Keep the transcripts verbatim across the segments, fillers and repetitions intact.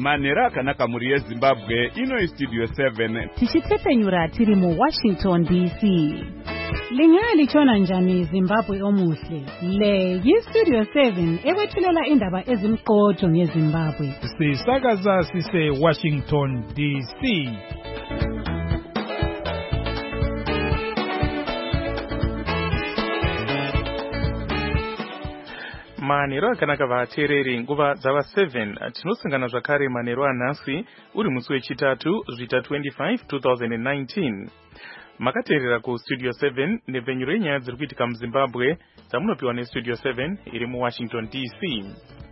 manhero akanaka muri yezimbabwe ino istudio seven tichitepenyura tiri mu Washington D C. Lingalitshona njani Zimbabwe omuhle? Le yistudio seven ekwethulela indaba ezimqotho ngeZimbabwe. Sisakaza sise Washington D C. Manhero akanaka vateereri nguva dzava seven tinosangana zvakare manhero anhasi uri musi wechitatu zvita twenty-five twenty nineteen. Makateerera ku Studio seven nepfenyuro yenyaya dziri kuitika muZimbabwe dzamunopiwa neStudio seven iri muWashington D C.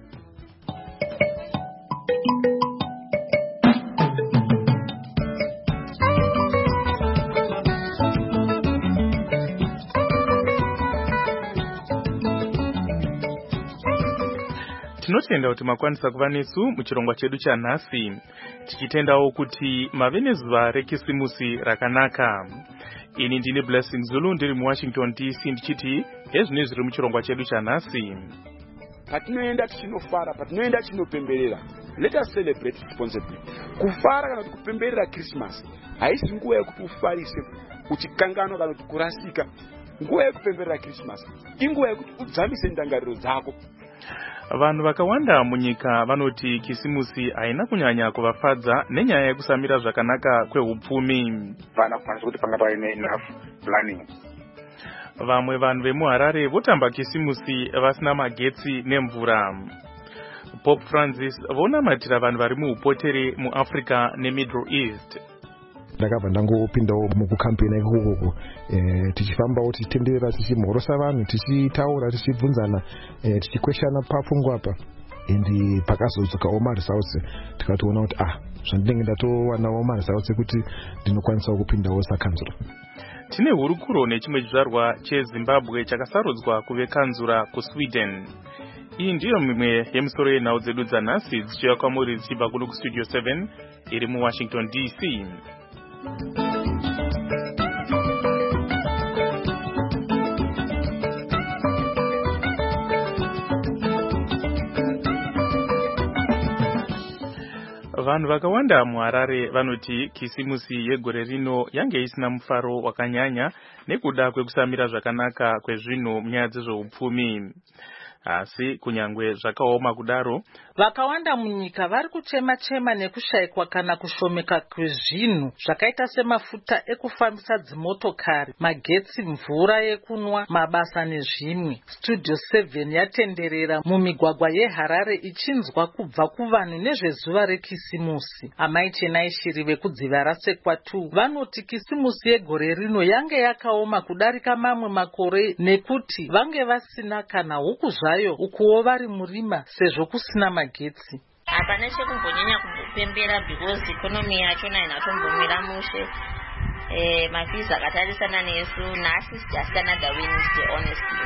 Tinotenda kuti makwanisa kuva nesu muchirongwa chedu chanhasi, tichitendawo kuti mave nezuva rekisimusi rakanaka. Ini ndine Blessing Zulu ndiri muWashington D C ndichiti hezvine zviri muchirongwa chedu chanhasi. Patinoenda tichinofara, patinoenda tichinopemberera, let us celebrate responsibly. Kufara kana kuti kupemberera Christmas haisi nguva yekuti ufarise uchikanganwa kana kuti kurasika. Nguva yekupemberera Christmas inguva yekuti udzamise ndangariro dzako. Vanhu vakawanda munyika vanoti kisimusi haina kunyanya kuvafadza nenyaya yekusamira zvakanaka kwehupfumi. Vana kufanira kuti panga paine enough planning. Vamwe vanhu vemuHarare votamba kisimusi vasina magetsi nemvura. Pope Francis vonamatira vanhu vari muupotere muAfrica neMiddle East. Ndakabva ndangopindawo mukukampeni ikoko eh tichifambawo tichitenderera tichimhorosa vanhu tichitaura tichibvunzana eh tichikweshana papfungwa apa endi pakazodzoka Omar Sauce tikatoona kuti ah zvandinenge ndatowana Omar Sauce kuti ndinokwanisa kupindawo sakanzura. Tine hurukuro nechimwe chizvarwa cheZimbabwe chakasarudzwa kuve kanzura kuSweden. Iyi ndiyo mimwe yemisoro yenhau dzedu dzanhasi dzichiuya kwamuri dzichibva kuno kuStudio seven iri muWashington D C. Vanhu vakawanda muHarare vanoti kisimusi yegore rino yange isina mufaro wakanyanya nekuda kwekusamira zvakanaka kwezvinhu munyaya dzezveupfumi. Asi kunyangwe zvakaoma kudaro, vakawanda munyika vari kuchema chema nekushayikwa kana kushomeka kwezvinhu zvakaita semafuta ekufambisa dzimotokari, magetsi, mvura yekunwa, mabasa nezvimwe. Studio seven yatenderera mumigwagwa yeHarare ichinzwa kubva kuvanhu nezvezuva rekisimusi. Amai Chenai Shiri vekudziva raSekwatu vanoti kisimusi yegore rino yange yakaoma kudarika mamwe makore nekuti vange vasina kana huku zvayo ukuwo vari murima sezvo kusina magetsi. Hapana chekumbonyanya kupembera because economy yacho inaitombomira mushe. Eh mafizi akatarisana nesu nasi just another Wednesday honestly.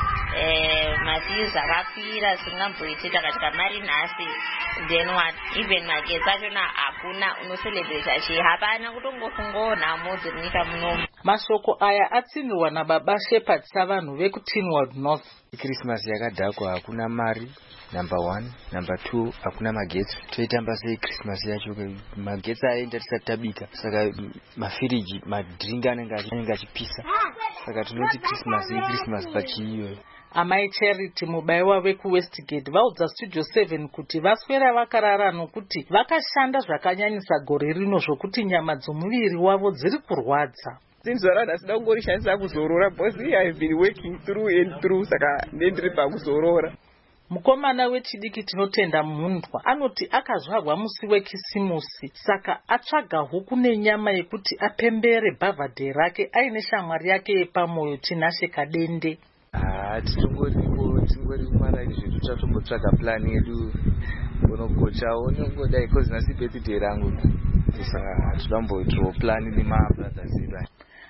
Eh mafizi akakwira singamboitita katika mari nasi then what even magetsi acho na hakuna unoselebrate chi hapana kutongofunga modzi nyika muno. Mashoko aya atsinirwa nababa Shepherd savanhu vekuTinwald North. Christmas yakadhakwa hakuna mari. Number one, number two, hakuna magetsi. Toitamba sei Christmas yacho magetsi aenda tisatabika. Saka mafiriji, madringa anenge achipisa. Saka tinoti Christmas i Christmas pachiyo. Amai Charity Mubaiwa vekuWestgate vaudza Studio seven kuti vaswera vakarara nokuti vakashanda zvakanyanyisa gore rino zvokuti nyama dzomuviri wavo dziri kurwadza. Sinzora asida kungorishandisa kuzorora because I have been working through and through saka ndendiri pakuzorora. Mukomana wechidiki tinotenda Mundwa anoti akazvarwa musi wekisimusi saka atsvaga huku nenyama yekuti apembere bhavhadhe rake aine shamwari yake yepamoyo Tinashe Kadende. Ah tingoripo tingori kumara izvi tutatombotsvaga plan yedu unogochawo nongodai because nasi birthday rangu saka tudamboitwa plan nema brothers edu.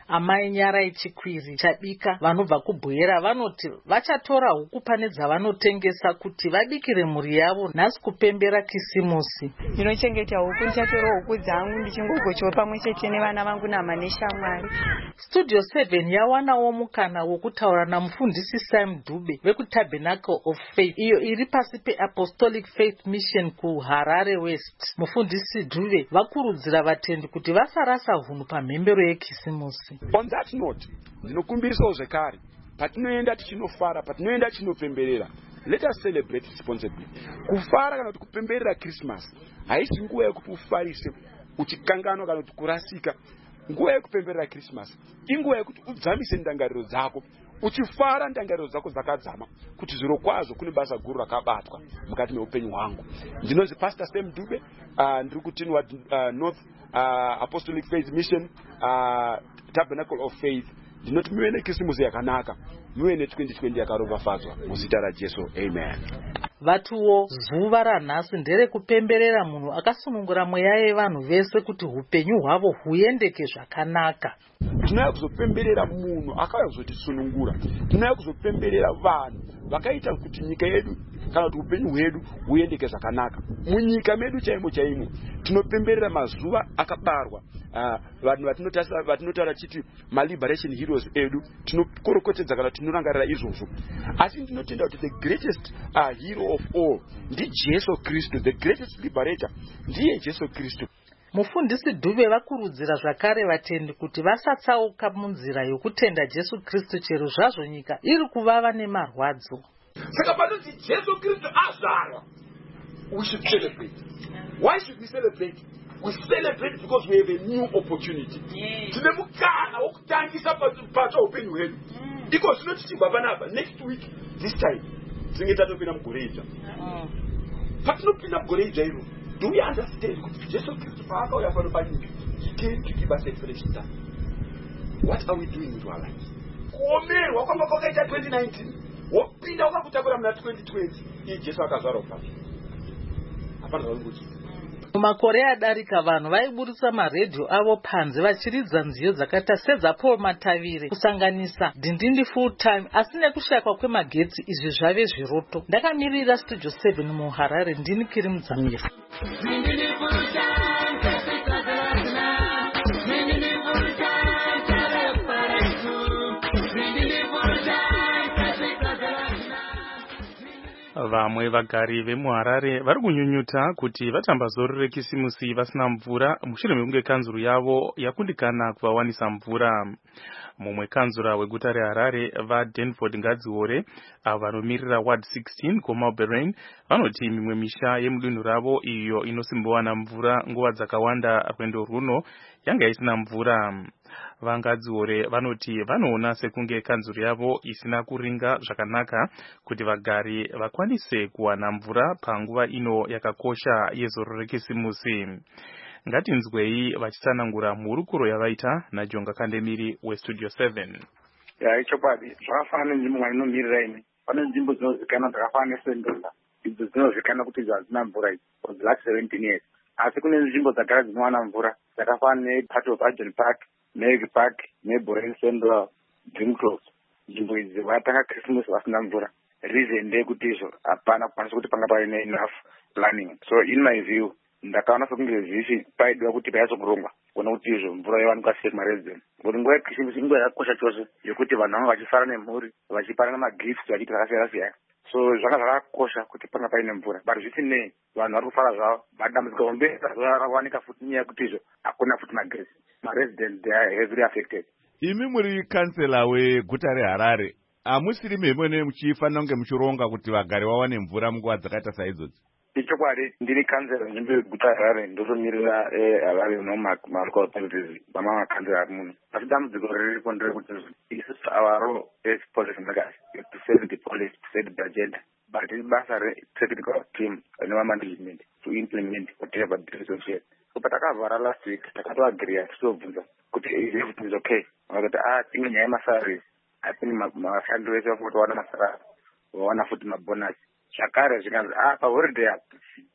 Amai Nyarai Chikwiri Chabika vanobva kubwera vanoti vachatora huku pane dzavanotengesa kuti vabikire mhuri yavo nhasi kupembera Kisimusi. Ndinochengeta huku, ndichatora huku dzangu ndichingogochowa pamwe chete nevana vangu nama neshamwari. Studio seven yawanawo mukana wokutaura namufundisi Sam Dube vekuTabernacle of Faith iyo iri pasi peApostolic Faith Mission kuHarare West. Mufundisi Dube vakurudzira vatendi kuti vasarasa hunhu pamhembero yeKisimusi. On that note, ndinokumbirisawo zvekare patinoenda tichinofara, patinoenda tichinopemberera, let us celebrate responsibly. Kufara kana kuti kupemberera Christmas haisi nguva yekuti ufarise uchikanganwa kana kuti kurasika. Nguva yekupemberera Christmas inguva yekuti udzamise ndangariro dzako, uchifara ndangariro dzako dzakadzama kuti zviro kwazvo kune basa guru rakabatwa mukati meupenyu hwangu. Ndinozi Pastor Sam Dube, uh, ndiri kutinwa uh, North uh, Apostolic Faith Mission, uh, Tabernacle of Faith. Ndinoti muve neKrisimusi yakanaka, muve ne-twenty twenty yakaropafadzwa muzita raJesu. Amen. Vatuwo zuva ranhasi nderekupemberera munhu akasunungura mweya yevanhu vese kuti upenyu hwavo huendeke zvakanaka. Tinouya kuzopemberera munhu akauya kuzotisunungura. Tinouya kuzopemberera vanhu vakaita kuti nyika yedu kana kuti upenyu hwedu huendeke zvakanaka. Munyika medu chaimo chaimo tinopemberera mazuva akabarwa vanhu vatinotarisa vatinotaura chiti ma-liberation heroes edu, tinokorokotedza kana tinorangarira izvozvo. Asi ndinotenda kuti the greatest uh, hero of all ndi Jesu Kristu, the greatest liberator ndiye Jesu Kristu. Mufundisi Dube vakurudzira zvakare vatendi kuti vasatsauka munzira yokutenda Jesu Kristu chero zvazvo nyika iri kuvava nemarwadzo. Saka panoti Jesu Kristu azvarwa, we should celebrate. Why should we celebrate? We celebrate because we have a new opportunity. Tine mukana wokutangisa patsva upenyu hwedu. Iko zvino tichibva panapa next week this time tinenge tatopinda mugore idzva. Patinopinda mugore idzva iro, do we understand kuti Jesu Kristu paakauya pano panyika, he came to give us a fresh start. What are we doing with our lives? Kuomerwa kwamba kwakaita twenty nineteen wopinda wakakutakura muna twenty twenty, iye Jesu akazvarwa pacho. Hapana zvaunguti. Mumakore adarika vanhu vaiburisa maredhio avo panze vachiridza nziyo dzakaita sedzaPaul Matavire kusanganisa Dindindi Full Time, asi nekushayikwa kwemagetsi izvi zvave zviroto. Ndakamirira Studio seven muHarare, ndini Kiri Mudzamiri. Vamwe vagari vemuHarare vari kunyunyuta kuti vatambazoro reKisimusi vasina mvura mushure mekunge kanzuru yavo yakundikana kuvawanisa mvura. Mumwe kanzura weguta reHarare vaDenford Ngadziore avo vanomiririra Ward sixteen kuMalberain vanoti mimwe misha yemudunhu ravo iyo inosimbowana mvura nguva dzakawanda rwendo runo yanga isina mvura. Vangadziore vanoti vanoona sekunge kanzuru yavo isina kuringa zvakanaka kuti vagari vakwanise kuwana mvura panguva ino yakakosha yezoro reKisimusi. Ngatinzwei vachitsanangura mhurukuro yavaita naJonga Kandemiri weStudio seven. Ya ichokwadi zvakafanana nzvimbo mwainomiririra ine, pane nzvimbo dzinozivikanwa dzakafanana neSendola, idzo dzinozivikanwa kuti hadzina mvura idzi for the last seventeen years. Asi kune nzvimbo dzagara dzinowana mvura dzakafanana nePart of Arden Park, Meg Park, neBoren Sendola, Dreamcroft. Nzvimbo idzi vatanga Christmas vasina mvura. Reason ndeyekuti izvo hapana kukwanisa kuti panga paine enough planning. So in my view, ndakaona sekunge zvisi paidiwa kuti paizokurongwa kuona kuti izvo mvura yawanikwa sei kumaresident. Ngekuti nguva yeKrisimusi inguva yakakosha chose yekuti vanhu vanga vachifara nemhuri, vachipanana magifts vachiita zvakasiyana siyana. So zvanga zvakakosha kuti panga paine mvura. But zvisinei vanhu vari kufara zvavo, madambudziko hombe rakawanika futi nyaya yekuti izvo hakuna futi magesi. Maresident they are heavily affected. Imi muri kansela weguta reHarare, hamusiri memwene muchifanira kunge muchironga kuti vagari vawane mvura munguva dzakaita saizodzi? Ichokwadi ndiri kansela nzvimbo yeguta reHarare, ndotomirira Harare malocal authorities vamwe makansela ari muno. Asi dambudziko riripo nderekuti isusu our role as police makers is to save the police, to save the agenda. But it's basa re-technical team inova management to implement whatever the decision is. So patakavhara last week takatoagreea tichitobvunza kuti everything is okay. Vakati ah tinge nyaya yemasalarisi haipini mashandi vese vakuti vawana masalari vawana futi mabonasi. Zvakare zvikanzi ah paholiday apo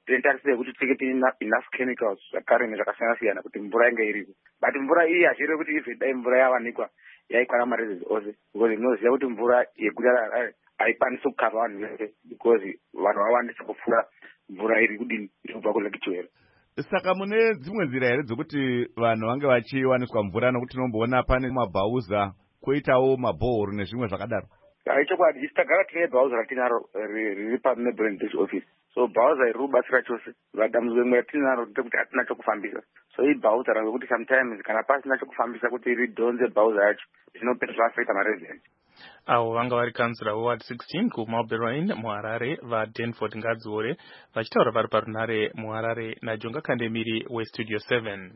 then tarisire kuti tipfeke enough chemicals zvakare nezvakasiyana siyana kuti mvura inge iripo, but mvura iyi hazvirevi kuti ive dai mvura yawanikwa yaikwana marezes ose, because inoziva kuti mvura yeguta raHarare haikwanisi kukava vanhu vese because vanhu vawandisa kupfuura mvura iri kudini iri kubva kulake Chwera. Saka mune dzimwe nzira here dzokuti vanhu vange vachiwaniswa mvura, nokuti tinomboona pane mabhauza koitawo mabhohoro nezvimwe zvakadaro? Chokwadi isi tagara tine bhauza ratinaro riri paNeighboring District Office, so bhauza iri kubatsira chose. Vadambudziko rimwe ratinaro ndekuti hatina chokufambisa, so i bhauza rangekuti sometimes kana pasina chokufambisa kuti ridhonze bhauza yacho zvinopeta zvaafekta maresidents. Avo vanga vari kansura weward sixteen kuMalberain muHarare vaDanford Ngadziore vachitaura vari parunhare muHarare naJonga Kandemiri weStudio seven.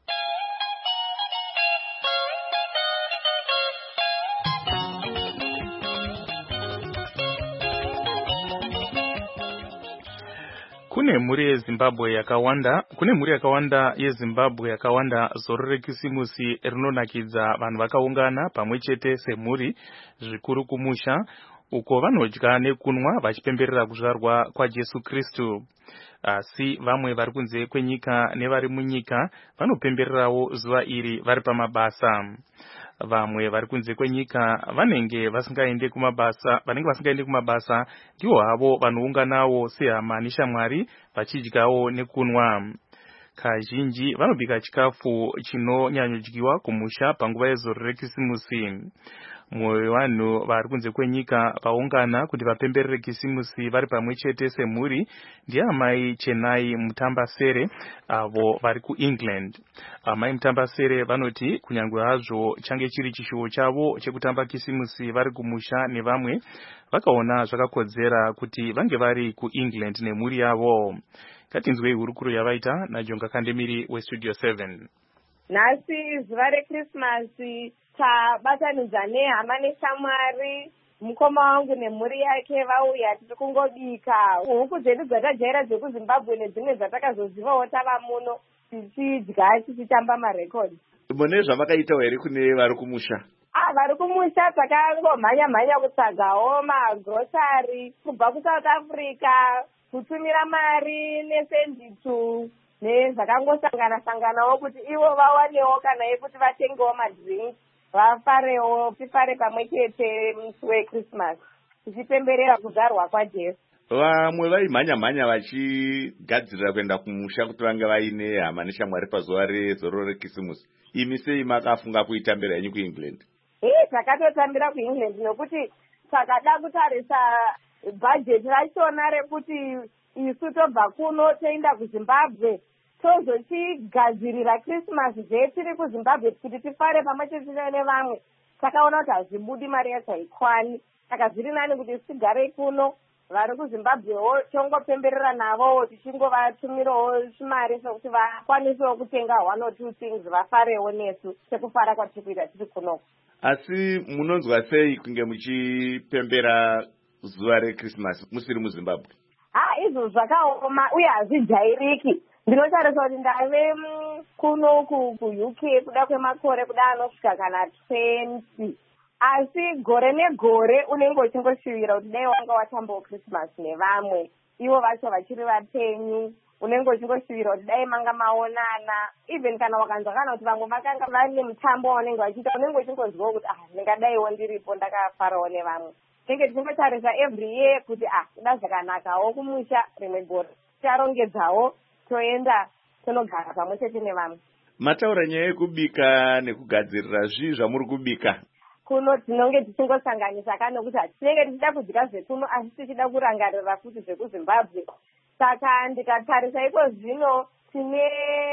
Kune mhuri yeZimbabwe yakawanda, kune mhuri yakawanda yeZimbabwe yakawanda zoro rekisimusi rinonakidza vanhu vakaungana pamwe chete semhuri zvikuru kumusha uko vanodya nekunwa vachipemberera kuzvarwa kwaJesu Kristu. Asi vamwe vari kunze kwenyika nevari munyika vanopembererawo zuva iri vari pamabasa. Vamwe vari kunze kwenyika vanenge vasingaende kumabasa, vanenge vasingaende kumabasa ndiwo havo vanounganawo sehama neshamwari vachidyawo nekunwa. Kazhinji vanobika chikafu chinonyanyodyiwa kumusha panguva yezoro rekisimusi. Mwoyo wevanhu vari kunze kwenyika vaungana kuti vapemberere kisimusi vari pamwe chete semhuri ndiamai Chenai Mutambasere avo vari kuEngland. Amai Mutambasere vanoti kunyangwe hazvo change chiri chishuwo chavo chekutamba kisimusi vari kumusha nevamwe, vakaona zvakakodzera kuti vange vari kuEngland nemhuri yavo. Katinzwei hurukuro yavaita naJonga Kandemiri weStudio seven. Nhasi zuva reKrismasi tabatanidza nehama neshamwari, mukoma wangu nemhuri yake vauya tiri kungobika huku dzedu dzatajaira dzekuZimbabwe nedzimwe dzatakazozivawo tava muno tichidya tichitamba marekodhi. Mune zvamakaitawo here kune vari kumusha? Ah, vari kumusha takangomhanya mhanya kutsvagawo magrosari kubva kuSouth Africa, kutumira mari nesenditu nezvakangosangana sanganawo kuti ivo vawanewo kana yekuti vatengewo madrinks vafarewo, tifare pamwe chete musi weKrismasi tichipemberera kuzvarwa kwaJesu. Vamwe vaimhanya mhanya vachigadzirira kuenda kumusha kuti vange vaine hama neshamwari pazuva rezoro rekisimusi. Imi sei makafunga kuitambira henyu kuEngland? Eh, takatotambira kuEngland nokuti takada kutarisa bhajeti rachona rekuti isu tobva kuno toenda kuZimbabwe tozochigadzirira Krismasi zvetiri kuZimbabwe kuti tifare pamwe chete nevamwe. Takaona kuti hazvibudi mari yacho haikwani, saka zviri nani kuti tigare kuno, vari kuZimbabwewo tongopemberera navowo tichingovatumirawo chimari sokuti vakwanisewo kutenga one or two things vafarewo nesu sekufara kwatiri kuita tiri kunoko. Asi munonzwa sei kunge muchipembera zuva reKrismasi musiri muZimbabwe? Ha, izvo zvakaoma uye hazvijairiki. Ndinotarisa kuti ndave kuno kuU K kuda kwemakore kuda anosvika kana twenty. Asi gore negore unenge uchingoshuvira kuti dai wanga watambawo Krismasi nevamwe, ivo vacho vachiri vapenyu, unenge uchingoshuvira kuti dai manga maonana. Even kana wakanzwa kana kuti vamwe vakanga vane mutambo wanenge vachiita, unenge uchingonzwawo kuti ah, ndingadaiwo ndiripo ndakafarawo nevamwe. Tinenge tichingotarisa every year kuti ah, kuda zvakanakawo kumusha rimwe gore tarongedzawo toenda tonogara pamwe chete nevamwe. Mataura nyaya yekubika nekugadzirira zvii zvamuri kubika? Kuno tinonge tichingosanganisa kana nokuti tinenge tichida kudya zvekuno asi tichida kurangarira futi zvekuZimbabwe. Saka ndikatarisa iko zvino tine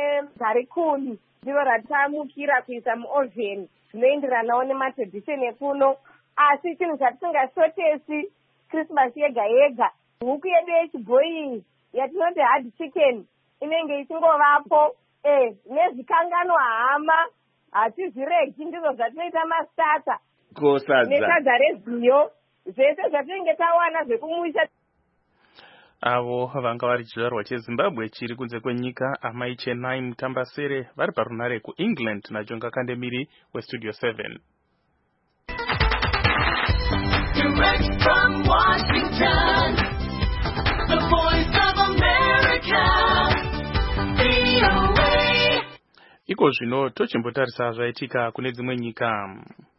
garikuni ndiro ratamukira kuisa muovheni zvinoenderanawo nematradhisheni ekuno, asi chinhu chatisingashotesi Krismasi yega yega huku yedu yechibhoyi yatinoti hard chicken inenge ichingovapo, eh, nezvikangano hama hatizviregi, ndizvo zvatinoita masata nesadza reziyo, zvese zvatinenge tawana zvekumusha. Avo vanga vari chizvarwa cheZimbabwe chiri kunze kwenyika, amai Chenai Mutambasere vari parunhare kuEngland naJonga Kandemiri weStudio seven. Direct from Washington, the voice of America. Iko zvino tochimbotarisa zvaitika kune dzimwe nyika.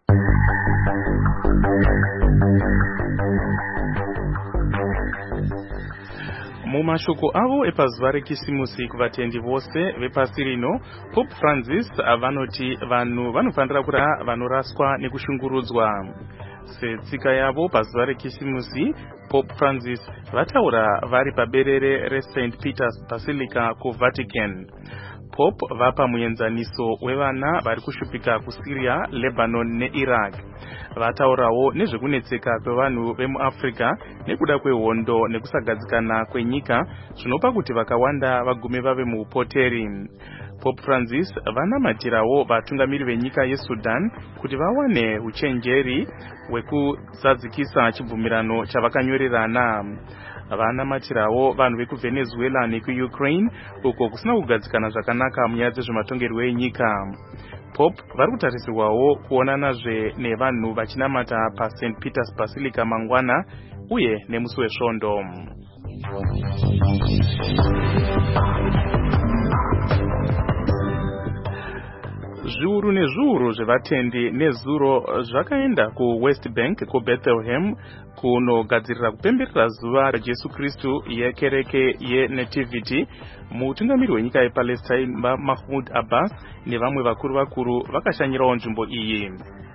Mumashoko avo epazuva rekisimusi kuvatendi vose vepasi rino, Pope Francis vanoti vanhu vanofanira kuramba vanoraswa nekushungurudzwa. Setsika yavo pazuva rekisimusi, Pope Francis vataura vari paberere reSaint Peter's Basilica kuVatican. Pope vapa muenzaniso wevana vari kushupika kuSyria, Lebanon neIraq. Vataurawo nezvekunetseka kwevanhu vemuAfrica nekuda kwehondo nekusagadzikana kwenyika zvinopa kuti vakawanda vagume vave muupoteri. Pope Francis vanamatirawo vatungamiri venyika yeSudan kuti vawane uchenjeri hwekuzadzikisa chibvumirano chavakanyorerana. Vanamatirawo vanhu vekuVenezuela nekuUkraine uko kusina kugadzikana zvakanaka munyaya dzezvematongerwo enyika. Pope vari kutarisirwawo kuonanazve nevanhu vachinamata paSaint Peter's Basilica mangwana uye nemusi wesvondo. Zviuru nezviuru zvevatendi nezuro zvakaenda kuWest Bank kuBethlehem kunogadzirira kupemberera zuva raJesu Kristu yekereke yeNativity. Mutungamiri wenyika yePalestine Mahmoud Abbas nevamwe vakuru vakuru vakashanyirawo nzvimbo iyi.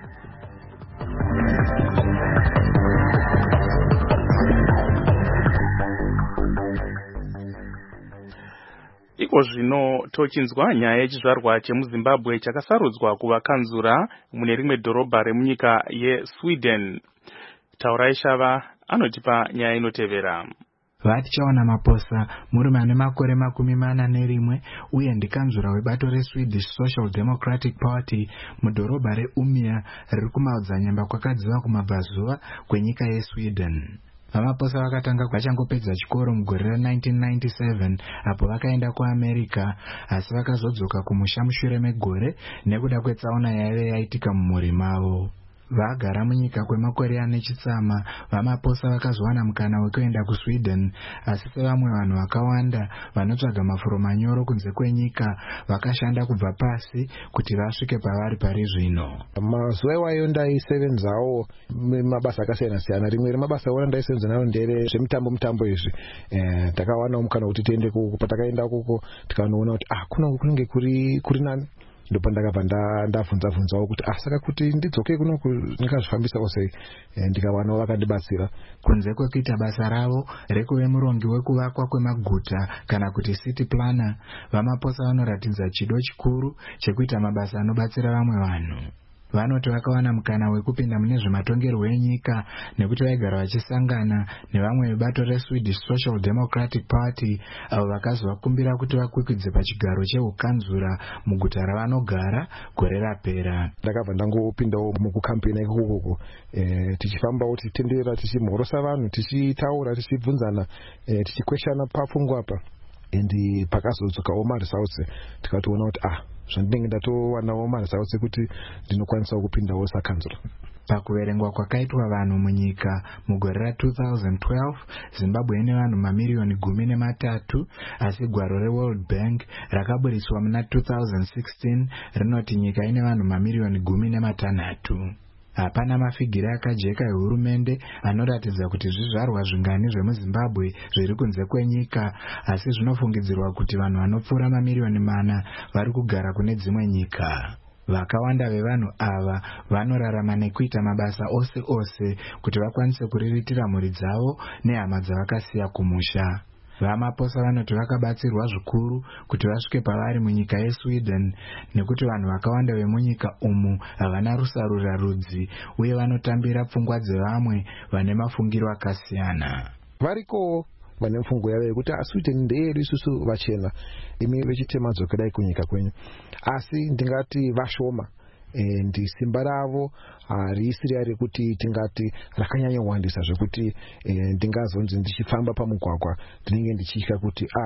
Iko zvino tochinzwa nyaya yechizvarwa chemuZimbabwe chakasarudzwa kuvakanzura mune rimwe dhorobha remunyika yeSweden. Taurai Shava anotipa nyaya inotevera. Vatichaona maposa murume ane makore makumi mana nerimwe uye ndikanzura webato reSwedish Social Democratic Party mudhorobha reUmeå riri kumaodzanyemba kwakadziva kumabvazuva kwenyika yeSweden. Vamaposa vakatanga vachangopedza chikoro mugore ra-nineteen ninety-seven apo vakaenda kuAmerica, asi vakazodzoka kumusha mushure megore nekuda kwetsaona yaive yaitika mumhuri mavo. Vagara munyika kwemakore ane chitsama, vamaposa vakazowana mukana wekuenda kuSweden, asi sevamwe vanhu vakawanda vanotsvaga mafuro manyoro kunze kwenyika vakashanda kubva pasi kuti vasvike pavari pari zvino. Mazuva iwayo ndaisevenzawo mabasa akasiyana siyana. Rimwe remabasa aona ndaisevenza nayo ndere zvemitambo mitambo izvi. Eh takawanawo mukana kuti tiende kuko, patakaenda kuko tikanoona kuti ah kuno kunenge kuri kuri nani. Ndipo ndakabva ndabvunza bvunzawo kuti asaka kuti ndidzoke kuno ndikazvifambisa sei, ndikawana vakandibatsira. Kunze kwekuita basa ravo rekuve murongi wekuvakwa kwemaguta kana kuti city planner, vamaposa vanoratidza chido chikuru chekuita mabasa anobatsira vamwe vanhu. Vanoti vakawana mukana wekupinda mune zvematongerwo enyika nekuti vaigara vachisangana nevamwe vebato reSwedish Social Democratic Party avo vakazovakumbira kuti vakwikwidze pachigaro cheukanzura muguta ravanogara gore rapera. Ndakabva ndangopindawo mukukampeni ikoko, eh tichifambawo tichitenderera tichimhorosa vanhu tichitaura tichibvunzana eh tichikweshana papfungwa apa. Endi pakazodzokawo maresults tikatoona kuti ah zvandinenge ndatowanawo maresults kuti ndinokwanisa kupindawo sakanzura. Pakuverengwa kwakaitwa vanhu munyika mugore ra-twenty twelve, Zimbabwe ine vanhu mamiliyoni gumi nematatu, asi gwaro reWorld Bank rakaburiswa muna twenty sixteen rinoti nyika ine vanhu mamiliyoni gumi nematanhatu. Hapana mafigiri akajeka ehurumende anoratidza kuti zvizvarwa zvingani zvemuZimbabwe zviri kunze kwenyika, asi zvinofungidzirwa kuti vanhu vanopfuura mamiliyoni mana vari kugara kune dzimwe nyika. Vakawanda vevanhu ava vanorarama nekuita mabasa ose ose kuti vakwanise kuriritira mhuri dzavo nehama dzavakasiya kumusha. Vamaposa vanoti vakabatsirwa zvikuru kuti vasvike pavari munyika yeSweden nekuti vanhu vakawanda vemunyika umu havana rusarura rudzi uye vanotambira pfungwa dzevamwe vane mafungiro akasiyana. Variko vane mfungo yavo yekuti Sweden ndeyedu isusu vachena, imi vechitema dzokadai kunyika kwenyu, asi ndingati vashoma. E, ndi simba ravo harisiri ari kuti tingati rakanyanya wandisa zvekuti e, ndingazonzi ndichifamba pamugwagwa ndinenge ndichitya kuti ah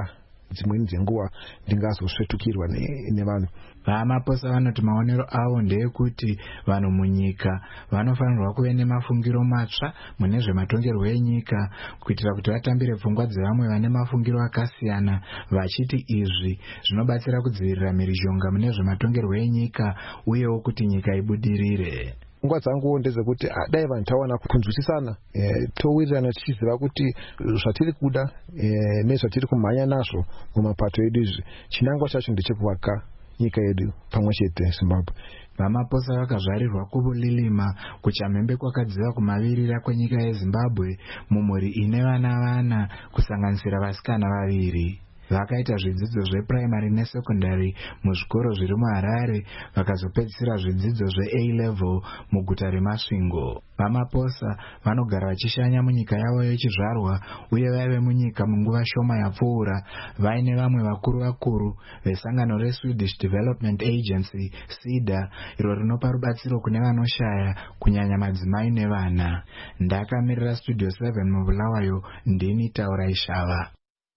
dzimweni dzenguwa ndingazosvetukirwa nevanhu. Vamaposa vanoti maonero avo ndeyekuti vanhu munyika vanofanirwa kuve nemafungiro matsva mune zvematongerwo enyika kuitira kuti vatambire pfungwa dzevamwe vane mafungiro akasiyana, vachiti izvi zvinobatsira kudzivirira mhirizhonga mune zvematongerwo enyika uyewo kuti nyika ibudirire. Nguva dzangu ndezekuti dai vanhu tawana kunzwisisana, e, towirirana tichiziva kuti zvatiri kuda e, nezvatiri kumhanya nazvo mumapato edu izvi chinangwa chacho ndechekuvaka nyika yedu pamwe chete Zimbabwe. Vamaposa vakazvarirwa kuvulilima kuchamhembe kwakadziva kumavirira kwenyika yeZimbabwe mumhuri ine vana vana kusanganisira vasikana vaviri. Vakaita zvidzidzo zveprimary nesekondari muzvikoro zviri muHarare vakazopedzisira zvidzidzo zveA-level muguta reMasvingo. Vamaposa vanogara vachishanya munyika yavo yechizvarwa uye vaive munyika munguva shoma yapfuura vaine vamwe vakuru vakuru vesangano reSwedish Development Agency SIDA iro rinopa rubatsiro kune vanoshaya kunyanya madzimai nevana. Ndakamirira Studio seven mubulawayo, ndini Taura Ishava.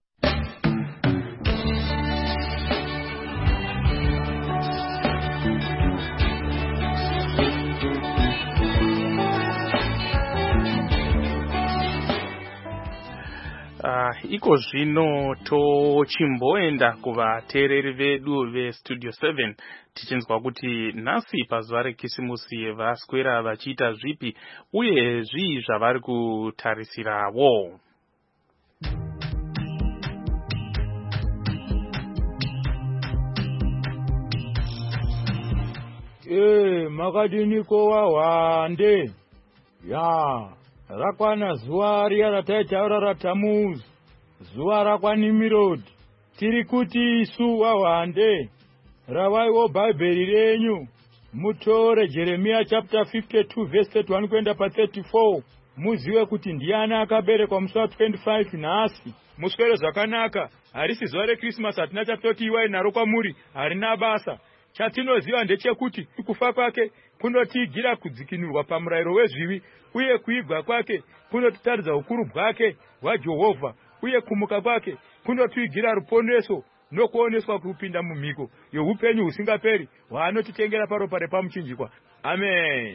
Uh, iko zvino tochimboenda kuvateereri vedu veStudio seven tichinzwa kuti nhasi pazuva rekisimusi vaswera vachiita zvipi uye zvii zvavari kutarisirawo. Eh, makadiniko wahwande ya rakwana zuva riya rataitaura raTamuzi, zuva rakwaNimirodi. Tiri kuti isu wahwande ravaiwo bhaibheri renyu mutore Jeremiah chapter fifty-two verse thirty-one kuenda pa thirty-four, muzive kuti ndiani akaberekwa musi wa-twenty-five nhasi. Muswere zvakanaka, harisi zuva reChristmas hatina chatoti iwai naro kwamuri, harina basa. Chatinoziva ndechekuti kufa kwake kunotigira kudzikinurwa pamurayiro wezvivi, uye kuigwa kwake kunotitaridza ukuru bwake hwaJehovha, uye kumuka kwake kunotigira ruponeso nokuoneswa kupinda mumhiko youpenyu husingaperi hwaanotitengera paropa repamuchinjikwa. Amen.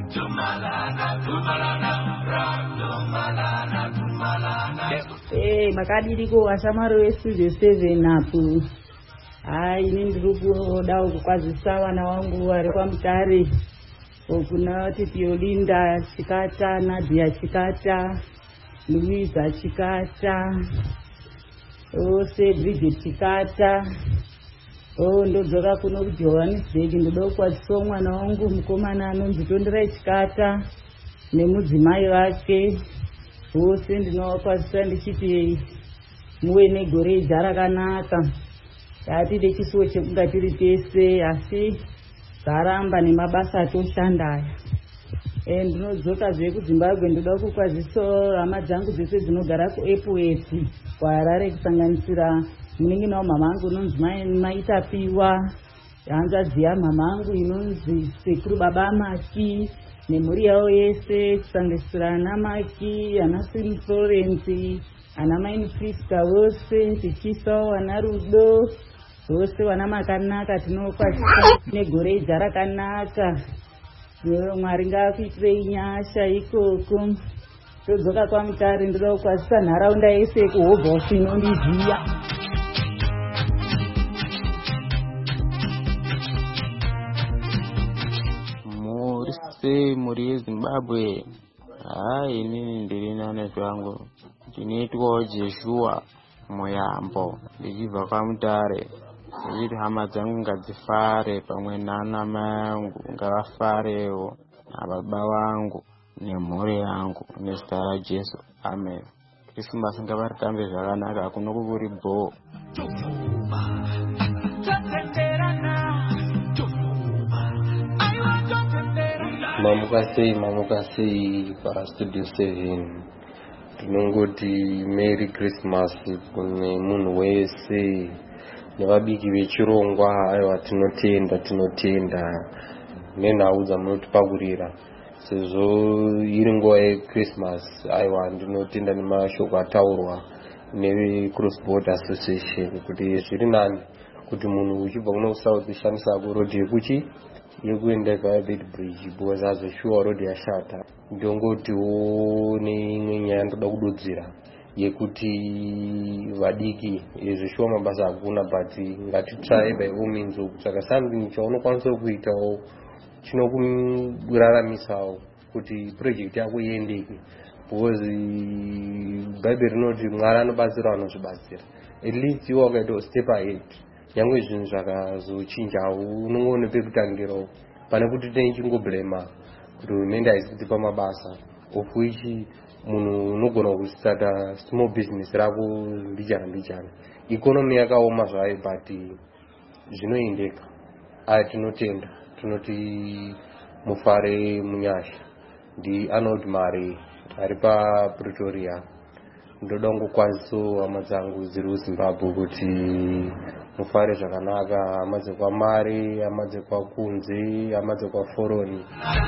Eh, makadiniko washamwari weStudio seven apo. Hai, ini ndiri kuda kukwazisa vana vangu vari kwaMutare, kuna Titiyo Linda Chikata, Nadia Chikata, Louisa Chikata, ose Bridget Chikata. Oh, ndodzoka kuno kuJohannesburg, ndoda kukwazisa mwana wangu mukomana anonzi Tonderai Chikata nemudzimai wake. Vose ndinovakwazisa ndichiti muve negore idzva rakanaka. Tatide chisuwo chekunga tiri tese, asi zaramba nemabasa atoshandaya. E, ndinodzoka zve kuZimbabwe, ndoda kukwazisa hama dzangu dzese dzinogara kuEpworth kuHarare, kusanganisira munin'ina wamama angu inonzi Maitapiwa, hanzvadzi yamama angu inonzi Sekuru Baba Maki nemhuri yavo yese, kusanganisira ana Maki, ana Sim Florence, ana Maini Priska vose, tichisawo wana Rudo vose, wana makanaka. Tinokwazisa negore idzva rakanaka. Mwari ngaakuitirei nyasha ikoko. Todzoka kwaMutare, ndoda kukwazisa nharaunda yese yekuHobhosi inondiziya. Muri sei muri yeZimbabwe? Hai, inini ndiri nane zvangu. Ndinoitwawo Jeshua Muyambo, ndichibva kwaMutare. Ndichiti hama dzangu ngadzifare pamwe nana mai angu, ngavafarewo nababa vangu nemhuri yangu nezita raJesu. Amen. Krismasi ngavaritambe zvakanaka, kuno kuri bho. Mamuka sei, mamuka sei paStudio seven. Tinongoti Merry Christmas kune munhu wese nevabiki vechirongwa. Aiwa, tinotenda tinotenda nenhau dzamunotipakurira sezvo iri nguva yeChristmas. Aiwa, ndinotenda nemashoko ataurwa ne-cross border association kuti zviri nani kuti munhu uchibva kuno south ushandisa road yekuchi yekuenda Viaduct Bridge because azoshuwa road yashata. Ndongotiwo neimwe nyaya ndoda kududzira yekuti vadiki izvishuwa mabasa hakuna but ngatitry by all means kutsvaka something chaunokwanisa kuitawo chinokuraramisawo kuti project yako iendeke because Bible rinoti Mwari anobatsira vanozvibatsira. At least iwo wakaita step ahead nyangwe zvinhu zvakazochinjawo unongoone pekutangirawo pane kuti tichingobhlema kuti hurumende haisi kutipa mabasa of which munhu unogona kustarta small business rako mbichana mbichana. Ikonomi yakaoma zvayo but zvinoendeka. Aya tinotenda tinoti mufare munyasha. Ndi Arnold Mari ari paPretoria. Ndoda kungokwanisawo hama dzangu dziri kuZimbabwe kuti mufare zvakanaka, hama dzekwaMari, hama dzekwaKunze, hama dzekwaForoni.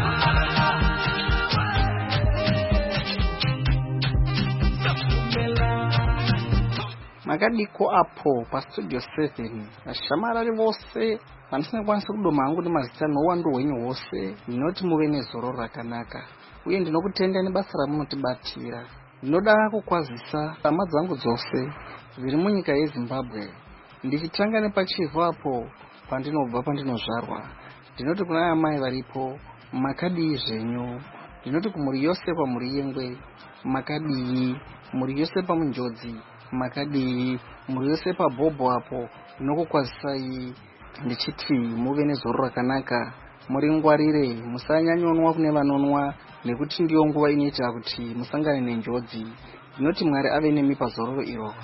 Makadiko apo pastudio seven vashamarari vose vanisingakwanisa kudoma hangu nemazita nouwandu hwenyu hwose. Ndinoti muve nezoro rakanaka uye ndinokutenda nebasa ramunotibatira. Ndinoda kukwazisa hama dzangu dzose dziri munyika yeZimbabwe, ndichitanga nepachivhu apo pandinobva pandinozvarwa. Ndinoti kuna amai varipo makadii zvenyu. Ndinoti kumuri yose pamuri yengwe makadii, muri yose pamunjodzi makadii, muri yose pabhobho apo ndinokukwazisai ndichiti muve nezoro rakanaka, muri ngwarire, musanyanyonwa kune vanonwa nekuti ndiyo nguva inoita kuti musangane nenjodzi. Ndinoti Mwari ave nemi pazororo iro.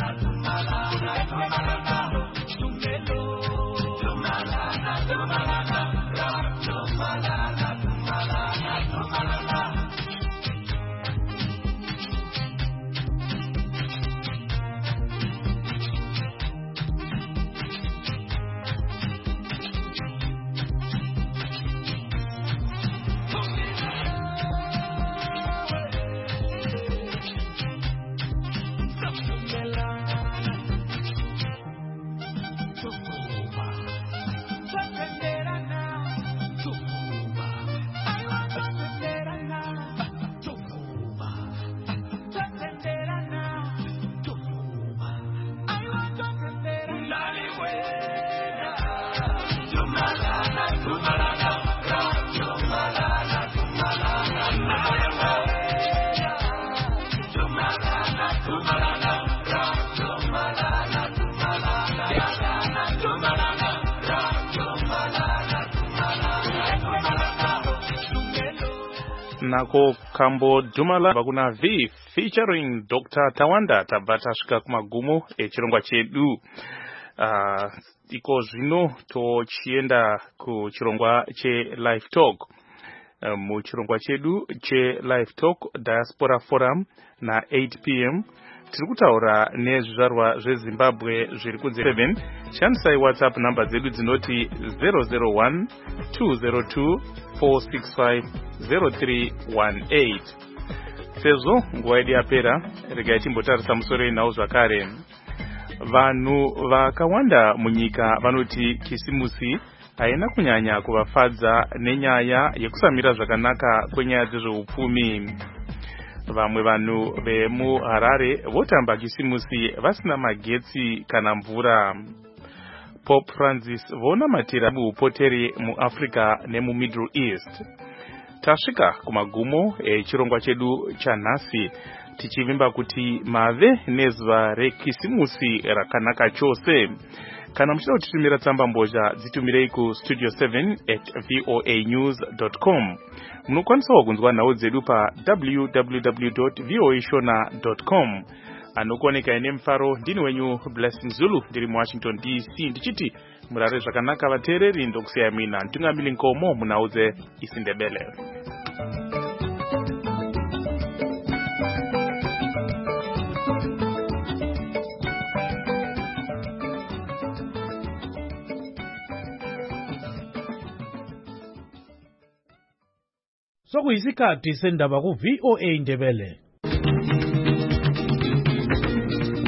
Nako Kambo Dumala bakuna V featuring Doctor Tawanda tabva tasvika kumagumo echirongwa chedu. Uh, iko zvino tochienda kuchirongwa che Live Talk. Uh, muchirongwa chedu che Live Talk Diaspora Forum na eight p m tiri kutaura nezvizvarwa zveZimbabwe zviri kunze seven. Shandisai WhatsApp number dzedu dzinoti zero zero one two zero two four six five zero three one eight. Sezvo nguva yedu yapera, regai timbotarisa musoro inhau zvakare. Vanhu vakawanda munyika vanoti Kisimusi haina kunyanya kuvafadza nenyaya yekusamira zvakanaka kwenyaya dzezveupfumi. Vamwe vanhu vemuHarare votamba Kisimusi vasina magetsi kana mvura. Pope Francis vonamatira muupoteri muAfrica nemuMiddle East. Tasvika kumagumo echirongwa chedu chanhasi tichivimba kuti mave nezuva reKisimusi rakanaka chose. Kana muchida kutitumira tsamba mbozha dzitumirei ku studio seven at voa news dot com. Munokwanisawo kunzwa nhau dzedu pa w w w dot voa shona dot com. Anokuoneka ine mfaro ndini wenyu Blessing Zulu ndiri muWashington D C ndichiti murare zvakanaka vateereri ndokusiya mina ntungamili nkomo munhau dzeIsindebele. Sokuyisikhathi sendaba ku V O A Ndebele.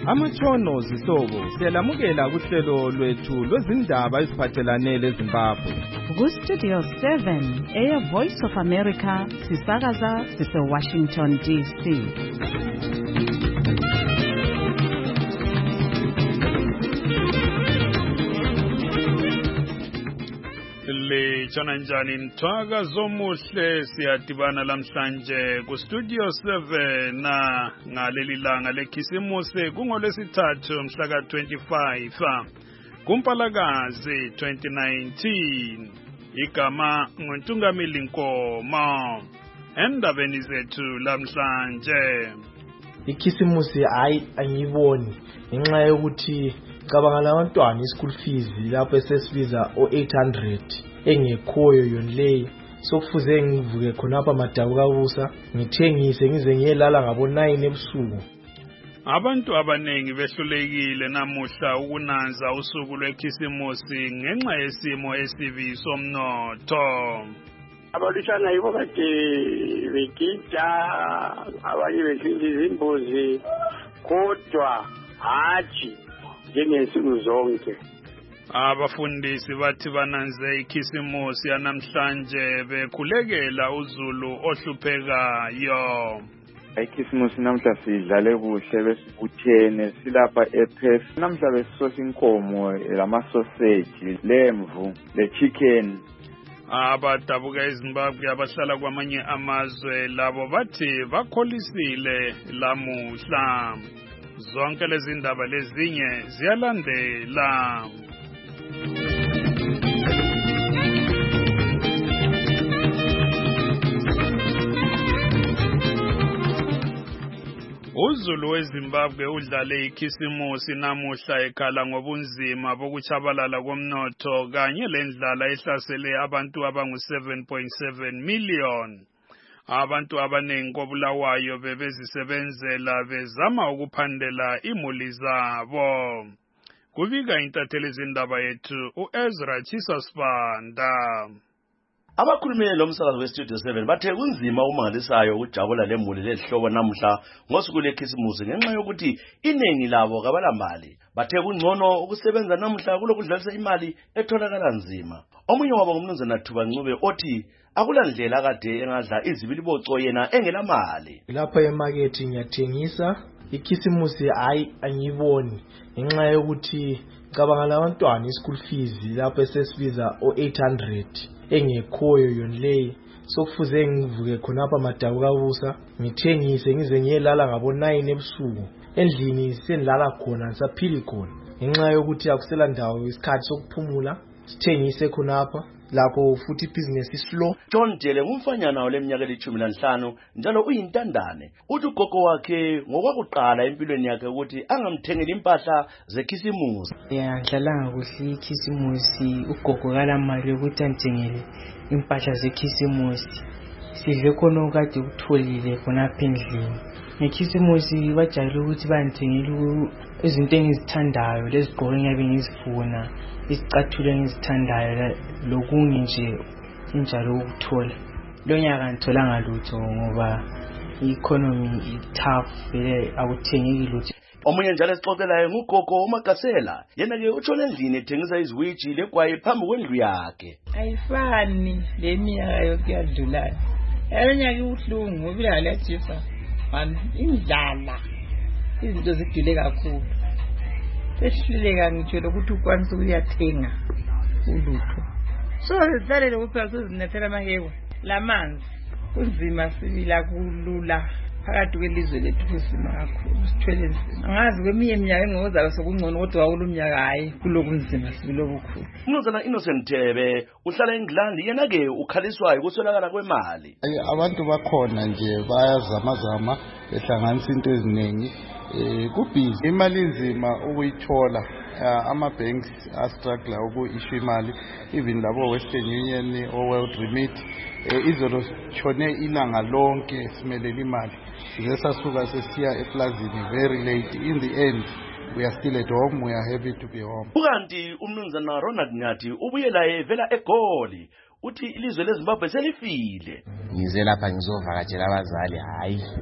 Amatshono zihlobo siyalamukela kuhlelo lwethu lwezindaba eziphathelane leZimbabwe. Ku-Studio seven, Air Voice of America, sisakaza sise-Washington D C. Litshona njani Mthwaka zomuhle siyadibana lamhlanje ku Studio seven na ngaleli langa lekhisimusi kungolwesithathu mhla ka twenty-five kuMpalakazi twenty nineteen. Igama nguNtungamili Nkomo. Endabeni zethu lamhlanje. Ikhisimusi hayi angiboni ngenxa yokuthi cabanga labantwana ischool fees lapho esesibiza o eight hundred engekhoyo yonleyo sokufuze ngivuke khonapha madabu kabusa ngithengise ngize ngiyelala ngabo nine ebusuku. Abantu abanengi behlulekile namuhla ukunanza usuku lwekhisimusi ngenxa yesimo esibi somnotho. Abalishana yibo kade begida abanye besinda izimbuzi kodwa hathi njengensuku zonke. Abafundisi bathi bananze ikhisimusi yanamhlanje bekhulekela uzulu ohluphekayo. Ikhisimusi namhla sidlale kuhle besibuthene silapha ePerth. Namhla besisosa inkomo lamasoseji lemvu lechicken. Abadabuka eZimbabwe abahlala kwamanye amazwe labo bathi bakholisile lamuhla. Zonke lezi ndaba lezinye ziyalandela. Uzulu weZimbabwe udlale ikhisimusi namuhla ekhala ngobunzima bokuchabalala komnotho kanye lendlala ehlasele abantu abangu seven point seven million. Abantu abanengi kobulawayo bebezisebenzela bezama ukuphandela imuli zabo. Kubika intatheli zindaba yethu uEzra Chisasbanda. Abakhulumeli lomsakazo weStudio seven bathe kunzima umangalisayo ukujabula lemuli lehlobo namuhla ngosuku lekhisimusi ngenxa yokuthi iningi labo kabalamali. Bathe kungcono ukusebenza namuhla kulokudlalisa imali etholakala nzima. Omunye wabo ngumnumzana Thuba Ncube othi akulandlela kade engadla izibiliboco yena engelamali. Lapha emarket ngiyathengisa ikhisimusi hayi angiboni ngenxa yokuthi cabanga labantwana ischool fees lapho esesibiza o eight hundred engekhoyo yonleyo sokufuze ngivuke khonapha madabu kabusa ngithengise ngize ngiyelala ngabo nine ebusuku. Endlini senilala khona ngisaphili khona ngenxa yokuthi akusela ndawo isikhathi sokuphumula sithengise khonapha lapho futhi business islow. John Jele ngumfanyana oleminyaka elithumi lanhlanu njalo uyintandane. Uthi ugogo wakhe ngokwakuqala empilweni yakhe ukuthi angamthengeli impahla zekhisimusi. Ngiyadlala kuhle ikhisimusi ugogo kalamali yokuthi angithengele impahla zekhisimusi. Sidle khona okade ukutholile khona apha endlini. Ngekhisimusi bajayele ukuthi bangithengele izinto engizithandayo lezigqoko engiyabe ngizifuna. Isicathulo engizithandayo lokunye nje injalo ukuthola. Lo nyaka ngitholanga lutho ngoba i-economy i-tough vele akuthengeki lutho. Omunye njalo esixoxelayo ngugogo uMagasela yena ke utshona endlini ethengisa iziwiji legwayi phambi kwendlu yakhe. Ayifani leminyaka yonke yadlulayo. Yalenyaka ibuhlungu ngoba iyalethifa man indlala izinto zidule kakhulu. Sehluleka ngitsho lokuthi ukwanisa ukuyathenga ulutho. So sizalele kuphela sizinethela amahebo lamanzi kunzima sibila kulula phakathi kwelizwe lethu kusima kakhulu sithwele nzima. Angazi kweminye iminyaka engozayo sokungcono kodwa kulomnyaka hayi kulokunzima sibilo bukhulu. Mnumzana Innocent Thebe uhlala eNgilandi yena ke ukhaliswa ukuswelakala kwemali. Abantu bakhona nje bayazama zama behlanganisa into eziningi. Kubhizi imali nzima ukuyithola ama banks a struggle uku-issue imali even labo Western Union o World Remit izolo chone ilanga lonke simelele imali size sasuka sesiya eplazini very late. In the end we are still at home, we are happy to be home. Ukanti umnumzana Ronald Ngathi ubuye la evela eGoli uthi ilizwe leZimbabwe selifile. Ngize lapha ngizovakatshela abazali hayi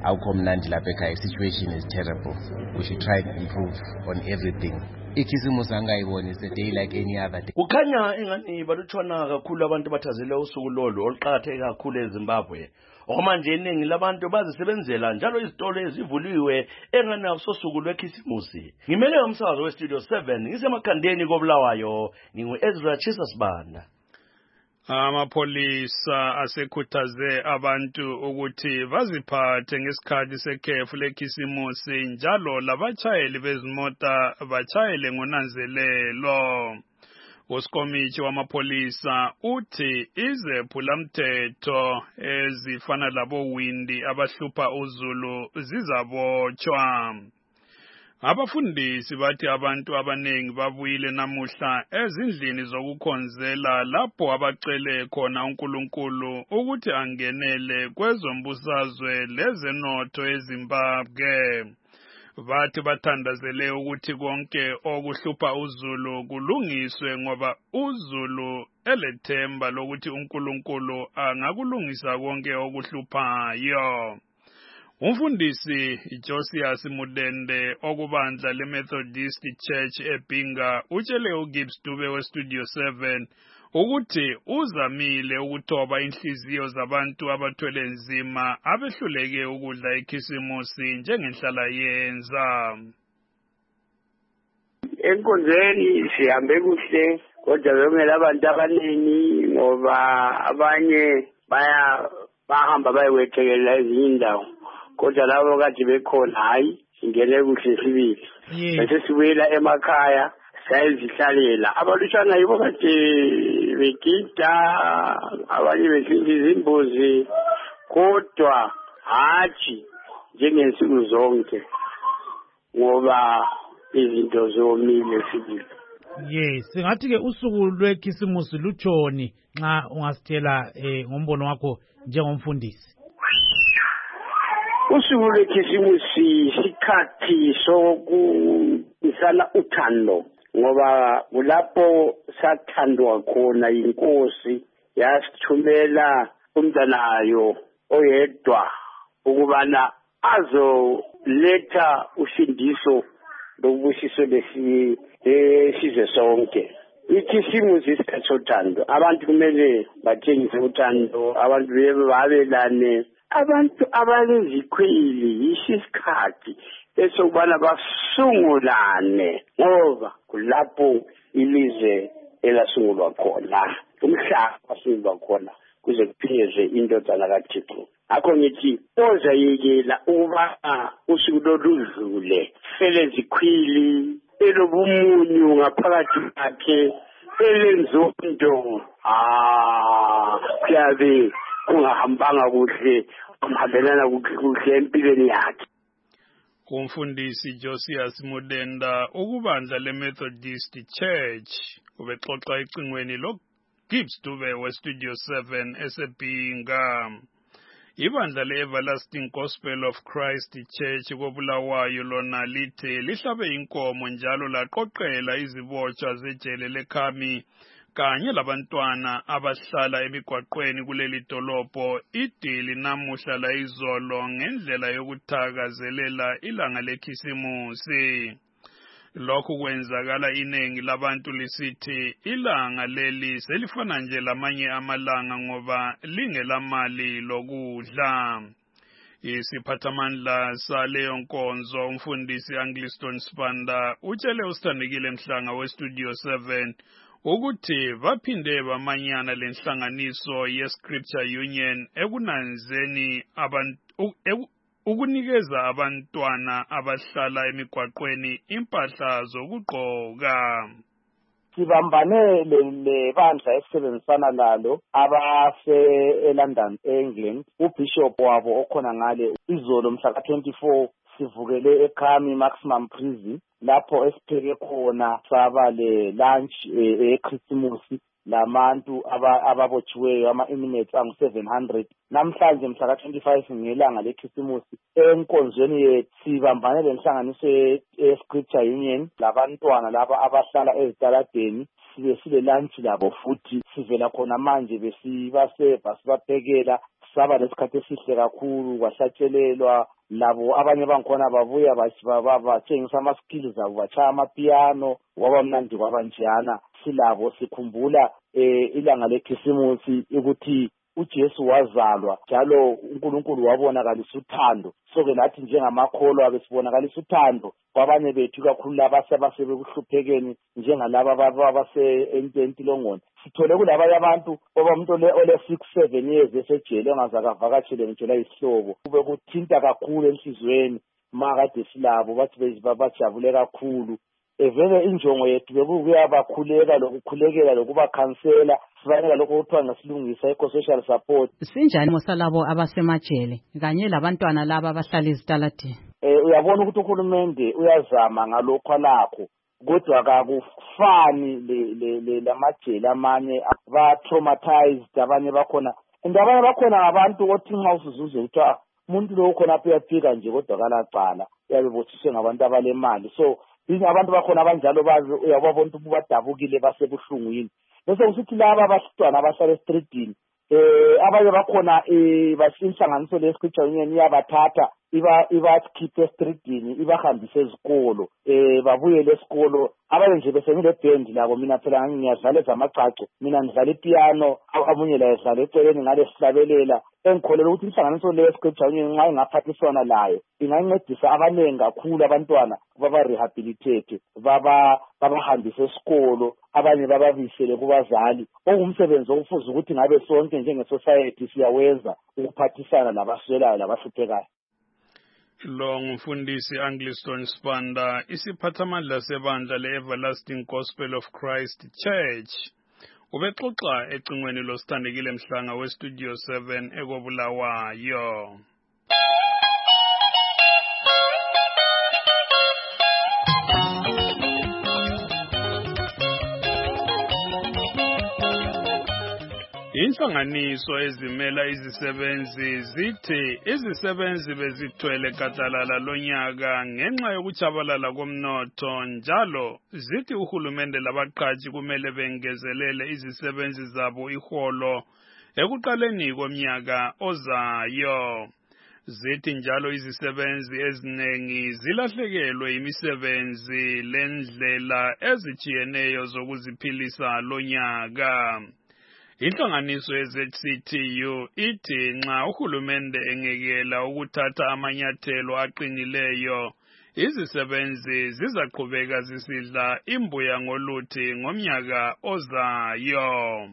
awukho mnandi lapha ekhaya. Situation is terrible. We should try and improve on everything. Ikhisimusi angayiboni, it's a day like any other day. Kukhanya engani balutshwana kakhulu abantu bathazele usuku lolu oluqakatheke kakhulu eZimbabwe. Okumanje iningi labantu bazisebenzela njalo izitolo ezivuliwe engani akusosuku lwekhisimusi. Ngimele umsakazo weStudio seven ngisemakhandeni koBulawayo, ningu Ezra Chisasbanda. Amapolisa asekhuthaze abantu ukuthi baziphathe ngesikhathi sekhefu lekhisimusi njalo labachayeli bezimota bachayele ngonanzelelo. Uskomichi wamapolisa uthi izephulamthetho ezifana labo Windi abahlupha uZulu zizabotshwa. Abafundisi bathi abantu abanengi babuyile namuhla ezindlini zokukhonzela lapho abacele khona uNkulunkulu ukuthi angenele kwezombusazwe lezenotho eZimbabwe. Bathi bathandazele ukuthi konke okuhlupha uZulu kulungiswe ngoba uZulu elethemba lokuthi uNkulunkulu angakulungisa konke okuhluphayo. Umfundisi Josias Mudende okubandla leMethodist Church eBinga utshele uGibbs Dube weStudio seven ukuthi uzamile ukuthoba inhliziyo zabantu abathwele nzima abehluleke ukudla ikhisimusi njengenhlala yenza. Enkonzweni sihambe kuhle kodwa bengela abantu abaningi ngoba abanye baya bahamba bayewethekelela ezinye indawo. Kodwa labo kade bekhona hayi singene kuhle sibili. Bese sibuyela emakhaya sayizihlalela. Abalutshwana yibo kade begida abanye besindiza imbuzi kodwa hathi njengensuku zonke ngoba izinto zomile sibili. Yes, singathi ke usuku lwekhisimusi lutshoni nxa ungasitshela eh ngombono wakho njengomfundisi. Usuku lwekhisimusi sikhathi sokunisana uthando ngoba kulapho sathandwa khona inkosi yasithumela umntanayo oyedwa ukubana azoletha usindiso lokubusiso lesizwe sonke. Ikhisimusi isikhathi sothando, abantu kumele batshengise uthando, abantu babelane. Abantu abalezikhwili yisikhathi esokubana basungulane ngoba kulapho ilizwe elasungulwa khona, umhlaba wasungulwa khona kuze kuphinyezwe indodana kaThixo. Akho ngithi ozayekela ukuba usuku loludlule fele zikhwili elobumunyu ngaphakathi kwakhe elenzondo ah kuyabe kungahambanga kuhle kumhambelana kuhle empilweni yakhe. Umfundisi Josias Mudenda ukubandla leMethodist Church ubexoxa icingweni lo Gibbs Dube weStudio seven eseBinga. Ibandla le-Everlasting Gospel of Christ Church koBulawayo lona lithe lihlabe inkomo njalo laqoqela izibotshwa zejele leKhami kanye labantwana abahlala emigwaqweni kuleli dolobho idili namuhla la izolo ngendlela yokuthakazelela ilanga lekhisimusi. Lokhu kwenzakala iningi labantu lisithi ilanga leli selifana nje lamanye amalanga ngoba lingelamali lokudla. Isiphathamandla saleyo nkonzo umfundisi Angliston Spanda utshele usithandekile Mhlanga weStudio seven ukuthi baphinde bamanyana lenhlanganiso yeScripture Union ekunanzeni abantu ukunikeza abantwana abahlala emigwaqweni impahla zokugqoka. Sibambane lebandla esebenzisana lalo abase eLondon eEngland, uBishop wabo okhona ngale izolo mhla ka twenty-four sivukele eKhami Maximum Prison lapho esipheke khona saba le lunch eChristmas labantu ababotshiweyo ama-inmates angu seven hundred. Namhlanje mhla ka twenty-five ngelanga leChristmas enkonzweni yethu sibambane lenhlanganiso yeScripture Union labantwana laba abahlala ezitaladeni sibe sile lunch labo futhi sivela khona manje besibaseva sibaphekela saba lesikhathi esihle kakhulu kwahlatshelelwa labo abanye bangikhona babuya batshengisa ama-skills abo bachaya amapiano kwaba mnandi kwabanjeyana. Silabo sikhumbula um ilanga lekhisimusi ukuthi uJesu wazalwa njalo uNkulunkulu wabonakalisa uthando. So-ke nathi njengamakholwa besibonakaliswa uthando kwabanye bethu kakhulu laba asebasebekuhluphekeni njengalaba abase-entilongweni. Sithole kulabanye abantu oba umuntu ole six seven years esejele ongaze akavakatshele ngitsho layisihlobo kube kuthinta kakhulu enhliziyweni makade silabo bathi bajabule kakhulu. Evele injongo yethu bekukuya bakhuleka lokukhulekela lokubakhansela sibanika lokho kuthiwa ngesilungisa eco-social support. Sinjani mosalabo abasemajele kanye labantwana laba abahlala ezitaladini? Eh uyabona ukuthi uhulumende uyazama ngalokho alakho kodwa akufani le le lamajele amanye ba traumatized abanye bakhona indabanye bakhona abantu othi nxa usuzuze ukuthi umuntu lo khona apha uyafika nje kodwa kalaqala uyabe bothiswe ngabantu abalemali. So Yini abantu bakhona abanjalo bazi uyabona ukuthi badabukile basebuhlungwini. Bese usithi laba abasitwana abahlala e-streetini eh abanye bakhona eh basinhlanganiso le-Scripture Union iyabathatha iba ibakhiphe e-streetini ibahambise ezikolo eh babuyele esikolo abanye nje bese ngile band labo mina phela ngiyadlala ezamacaco mina ngidlala ipiano amunye la edlala eceleni ngale sihlabelela engikholela ukuthi inhlanganiso le-Scripture Union nxa ingaphathiswana layo ingancedisa abanengi kakhulu abantwana baba rehabilitate baba babahambise esikolo abanye bababisele kubazali okungumsebenzi okufuza ukuthi ngabe sonke njenge-society siyawenza ukuphathisana nabaswelayo labahluphekayo. Lo ngumfundisi Angliston Spanda, isiphathamandla sebandla le-Everlasting Gospel of Christ Church. Ubexoxa ecingweni losithandekile Mhlanga we-Studio seven ekobulawayo. Inhlanganiso ezimela izisebenzi zithi izisebenzi bezithwele gadalala lonyaka ngenxa yokuchabalala komnotho njalo zithi uhulumende labaqhaji kumele bengezelele izisebenzi zabo iholo ekuqaleni komnyaka ozayo. Zithi njalo izisebenzi ezinengi zilahlekelwe imisebenzi lendlela ezijiyeneyo zokuziphilisa lonyaka. Inhlanganiso ye-Z C T U ithi nxa uhulumende engekela ukuthatha amanyathelo aqinileyo izisebenzi zizaqhubeka zisidla imbuya ngoluthi ngomnyaka ozayo.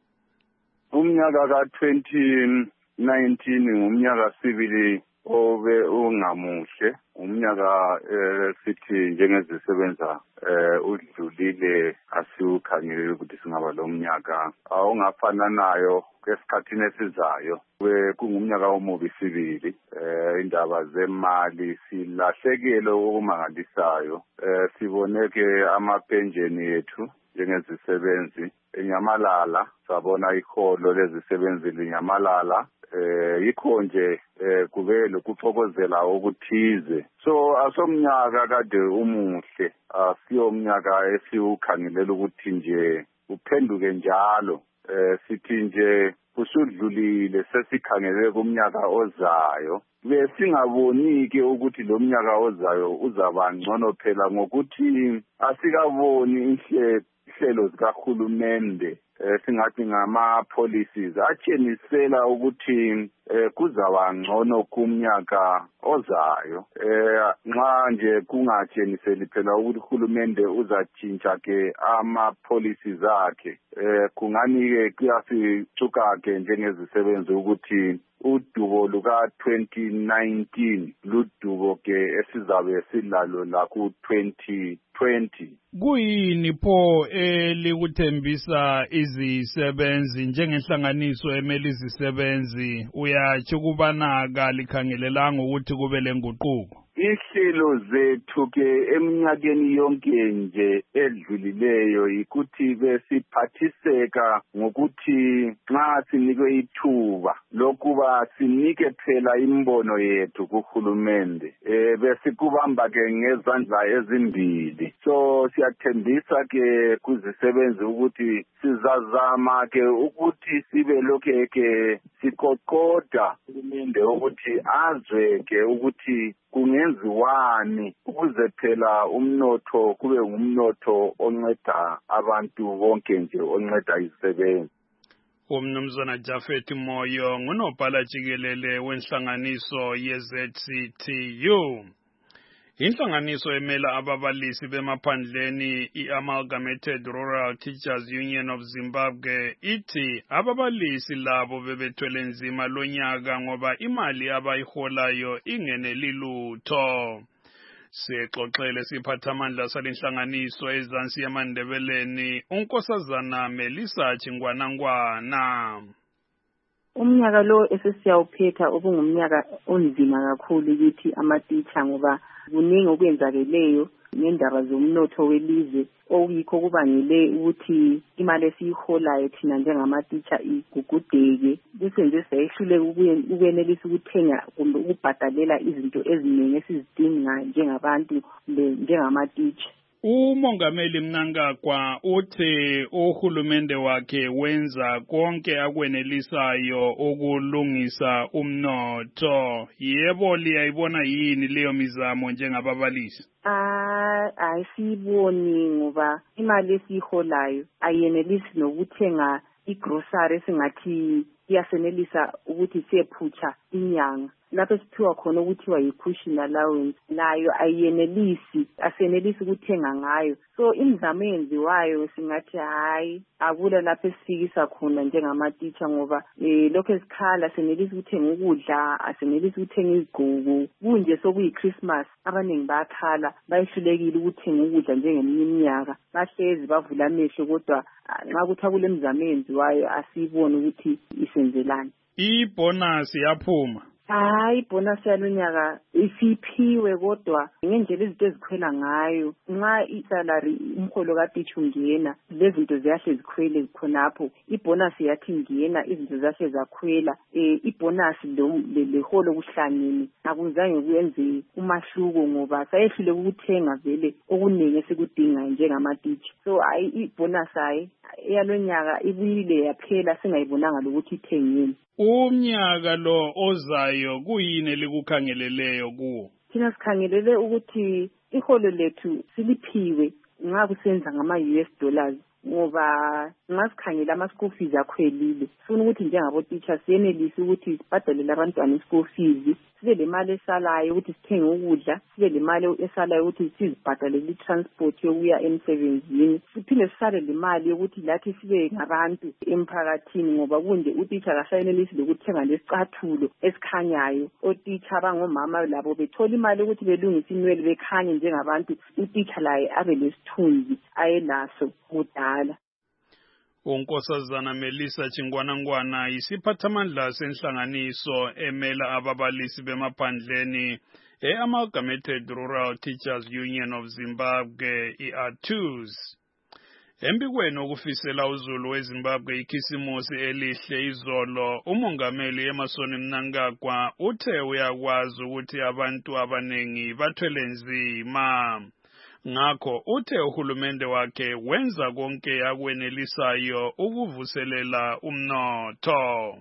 Umnyaka ka twenty nineteen ngumnyaka sibili obe ungamuhle umnyaka sithi njengezisebenza eh udlulile asiukhangele ukuthi singaba lo mnyaka awungafana nayo kwesikhathini esizayo kungumnyaka omubi sibili eh indaba zemali silahlekele okumangalisayo eh siboneke amapenjeni yethu njengezisebenzi enyamalala sabona iholo lezisebenzi linyamalala eh yikho nje eh kube lokuxokozela okuthize so asomnyaka kade umuhle asiyomnyaka esiukhangelela ukuthi nje uphenduke njalo eh sithi nje usudlulile sesikhangelele kumnyaka ozayo besingabonike ukuthi lo mnyaka ozayo uzaba ngcono phela ngokuthi asikaboni inhlelo zikahulumende singathi ngama policies atshenisela ukuthi kuzaba ngcono kumnyaka ozayo nxa nje kungatsheniseli phela ukuthi uhulumende uzatshintsha ke ama policies akhe kungani ke kuyasicuka ke njengezisebenzi ukuthi udubo luka twenty nineteen ludubo ke esizabe silalo la ku twenty twenty. Kuyini pho elikuthembisa izisebenzi njengenhlanganiso emeli izisebenzi uyathi kubana kalikhangelelanga ukuthi kube lenguquko? ihlelo zethu ke eminyakeni yonke nje edlulileyo ikuthi besiphathiseka ngokuthi nxa sinikwe ithuba lokuba sinike phela imbono yethu kuhulumende eh besikubamba ke ngezandla ezimbili. So siyathembisa ke kuzisebenzi ukuthi sizazama ke ukuthi sibe lokhe ke sikokoda uhulumende ukuthi azwe ke ukuthi kungenziwani ukuze phela umnotho kube ngumnotho onceda abantu bonke nje onceda izisebenzi. Umnumzana Jafet Moyo ngunobhala jikelele wenhlanganiso ye-Z C T U. Inhlanganiso emela ababalisi bemaphandleni i-Amalgamated Rural Teachers Union of Zimbabwe ithi ababalisi labo bebethwele nzima lonyaka ngoba imali abayiholayo ingeneli lutho. Sixoxele siphathamandla salenhlanganiso ezansi yamandebeleni unkosazana Melissa Chingwanangwana. Umnyaka lo esesiyawuphetha obungumnyaka onzima kakhulu kithi amatitsha ngoba kuningi okwenzakeleyo ngendaba zomnotho welizwe okuyikho kubangele ukuthi imali esiyiholayo thina njengamatitsha igugudeke kusenze sayehluleka ukwenelisa ukuthenga kumbe ukubhadalela izinto eziningi esizidinga njengabantu njengamatitsha. Umongameli Mnangagwa uthi uhulumende wakhe wenza konke akwenelisayo ukulungisa umnotho. Yebo liyayibona yini leyo mizamo njengababalisi? Ah, ayisiboni ngoba imali esiholayo ayenelisi nokuthenga igrocery esingathi iyasenelisa ukuthi siyephutsha inyanga. Lapho siphiwa khona ukuthiwa yi-cushion allowance nayo ayenelisi asenelisi ukuthenga ngayo. So imizamo eyenziwayo singathi hayi akula lapho esifikisa khona njengamatitsha ngoba eh lokho esikhala senelisi ukuthenga ukudla asenelisi ukuthenga izigqoko kunje sokuyi-Christmas abaningi bakhala bayihlulekile ukuthenga ukudla njengeminye iminyaka bahlezi bavula amehlo kodwa nxa kuthi akule mizamo eyenziwayo asibone ukuthi isenzelani. Ibonus yaphuma. Hayi ibonus yalonyaka isiphiwe kodwa ngendlela izinto ezikhwela ngayo nxa isalary umholo katitsha ungena lezinto ziyahle zikhwele khonapho ibonus yathi ingena izinto zahle zakhwela eh ibonus leholo kuhlangene akuzange kuyenze umahluko ngoba sayehlule ukuthenga vele okuningi esikudinga njengamatitsha. So ayi ibonus ayi yalonyaka ibuyile yaphela singayibonanga lokuthi ithengeni. Umnyaka lo ozayo kuyini likukhangeleleyo kuwo? Thina sikhangelele ukuthi iholo lethu siliphiwe nxa kusenza ngama-U S dollars ngoba nxa sikhangela ama-school fees akhwelile sifuna ukuthi njengabo-teacher siyenelise ukuthi sibhadalele abantwana i-school fees sibe le mali esalayo ukuthi sithenge ukudla sibe le mali esalayo ukuthi sizibhadalele i-transport yokuya emsebenzini siphinde sisale le mali yokuthi lathi sibe ngabantu emphakathini ngoba kunje utitsha kasayenelisi lokuthenga lesicathulo esikhanyayo. Otitsha abangomama labo bethola imali yokuthi belungise inwele bekhanye njengabantu utitsha laye abe lesithunzi ayelaso mudala. Unkosazana Melissa Chingwanangwana isiphathamandla senhlanganiso emela ababalisi bemaphandleni e-Amalgamated Rural Teachers Union of Zimbabwe i-A T U Z. Embikweni okufisela uzulu weZimbabwe ikhisimusi elihle izolo umongameli Emmerson Mnangagwa uthe uyakwazi ukuthi abantu abanengi bathwele nzima. Ngakho uthe uhulumende wakhe wenza konke akwenelisayo ukuvuselela umnotho.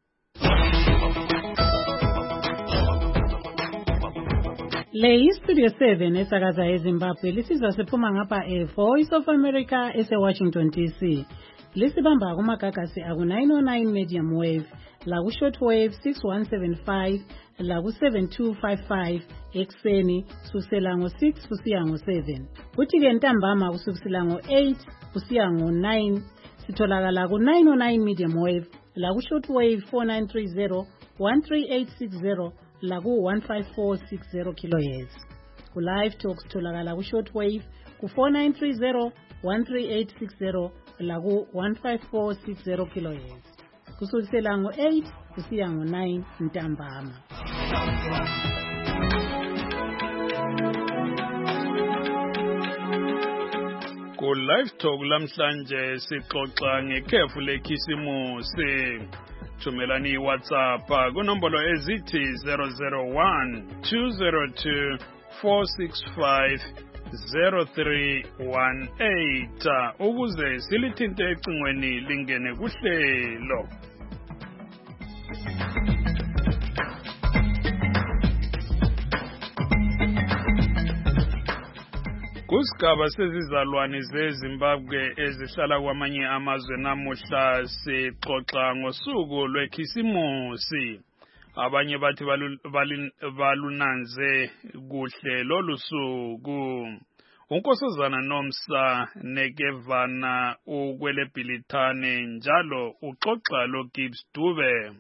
Le iStudio seven esakaza eZimbabwe lisizwa siphuma ngapha e-Voice of America ese-Washington D C. Lisibamba kumagagasi aku nine oh nine medium wave, laku shortwave six one seven five, laku seven two five five ekseni kusukela ngo six kusiya ngo seven. Kuthi ke ntambama kusukela ngo eight kusiya ngo nine sitholakala ku nine oh nine medium wave, laku shortwave four nine three zero, one three eight six zero, laku one five four six zero kilohertz. Ku live talks tholakala ku shortwave ku four nine three zero, one three eight six zero, laku one five four six zero kilohertz. Kusukela ngo eight kusiya ngo nine ntambama. Ku Live Talk lamhlanje sixoxa ngekhefu lekhisimusi. Thumelani iWhatsApp kunombolo ezithi zero zero one two zero two four six five zero three one eight ukuze silithinte ecingweni lingene kuhlelo. Kusigaba sezizalwane zeZimbabwe ezihlala kwamanye amazwe namuhla sixoxa ngosuku lwekhisimusi. Abanye bathi balunanze kuhle lolu suku. Unkosazana Nomsa Nekevana ukwelebhilithane njalo uxoxa lo Gibbs Dube.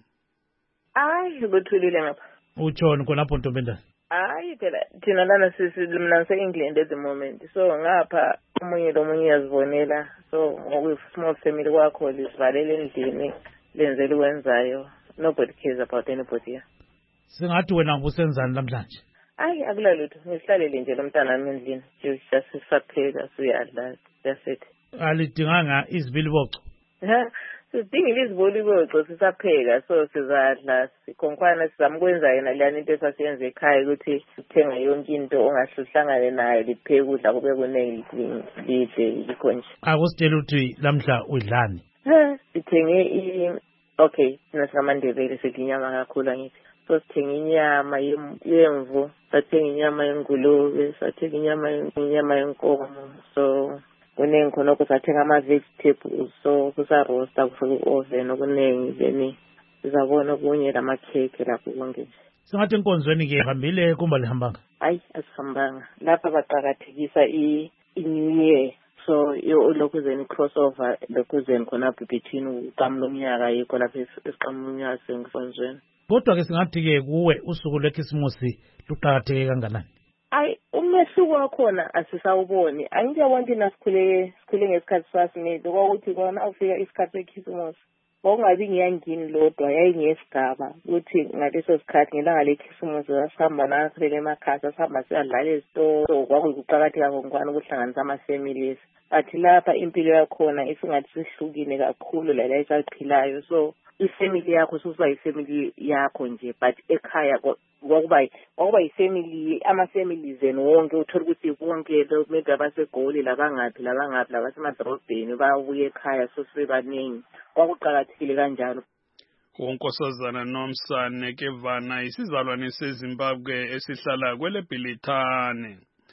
Hayi kuthulile ngapha. Utshoni khonapho Ntombendana? Hayi phela thina lana sisimna se-England at the moment, so ngapha umunye lomunye yazibonela, so ngoku small family kwakho lisivalele endlini lenzele ukwenzayo. Nobody cares about anybody here. Singathi wena ubusenzani namhlanje? Hayi akulalutho, ngisihlalele nje lomntana wami endlini, just sisapheka siyadla, that's it. Alidinganga izibiliboco? Ha, sidingile izibiliboco sisapheka, so sizadla sikhonkwana sizamkwenza yena leyani into esasiyenza ekhaya ukuthi uthenga yonke into ongahluhlangane nayo lipheke ukudla kube kuningi lidle yikho nje. Akusitshela ukuthi lamhla udlani? Ha, sithenge i okay, sina samaNdebele sidla inyama kakhulu angithi. So sithenga inyama yemvu, sathenga inyama yengulube, sathenga inyama inyama yenkomo. So kuningi khona kusathenga ama-vegetables, so kusa-roasta kufika i-oven okuningi, then sizabona kunye lamakhekhe lapho konke nje. Singathi enkonzweni-ke hambile kumba lihambanga? Hayi asihambanga, lapha baqakathekisa i-new year, so lokhuzeni crossover lokhuzeni khonapho between uqamu lomnyaka yikho lapho esiqamu lomnyaka senkonzweni. Kodwa-ke singathi-ke kuwe usuku lwekhisimusi luqakatheke kanganani? Hayi umehluko wakhona asisawuboni. Angiyabona ukuthi nasikhule sikhule ngesikhathi sasimile kwakuthi kona ufika isikhathi sekhisimusi kwakungabi ngiyangini lodwa yayingesigaba ukuthi ngaleso sikhathi ngelanga lekhisimusi sasihamba nakhulele emakhaya sasihamba siyadlala ezitolo kwakukuqakatheka konkwana ukuhlanganisa ama-families. But lapha impilo yakhona isingathi sihlukile kakhulu lala esaphilayo, so ifamily yakho susiba ifamily yakho nje, but ekhaya kwakuba kwakuba ifamily ama-families and wonke uthola ukuthi bonke maybe abasegoli labangaphi labangaphi labasemadrobheni babuye ekhaya so sibebaningi kwakuqakathekile kanjalo. Unkosazana Nomsa Nekevana isizalwane seZimbabwe esihlala kwelebhilithane.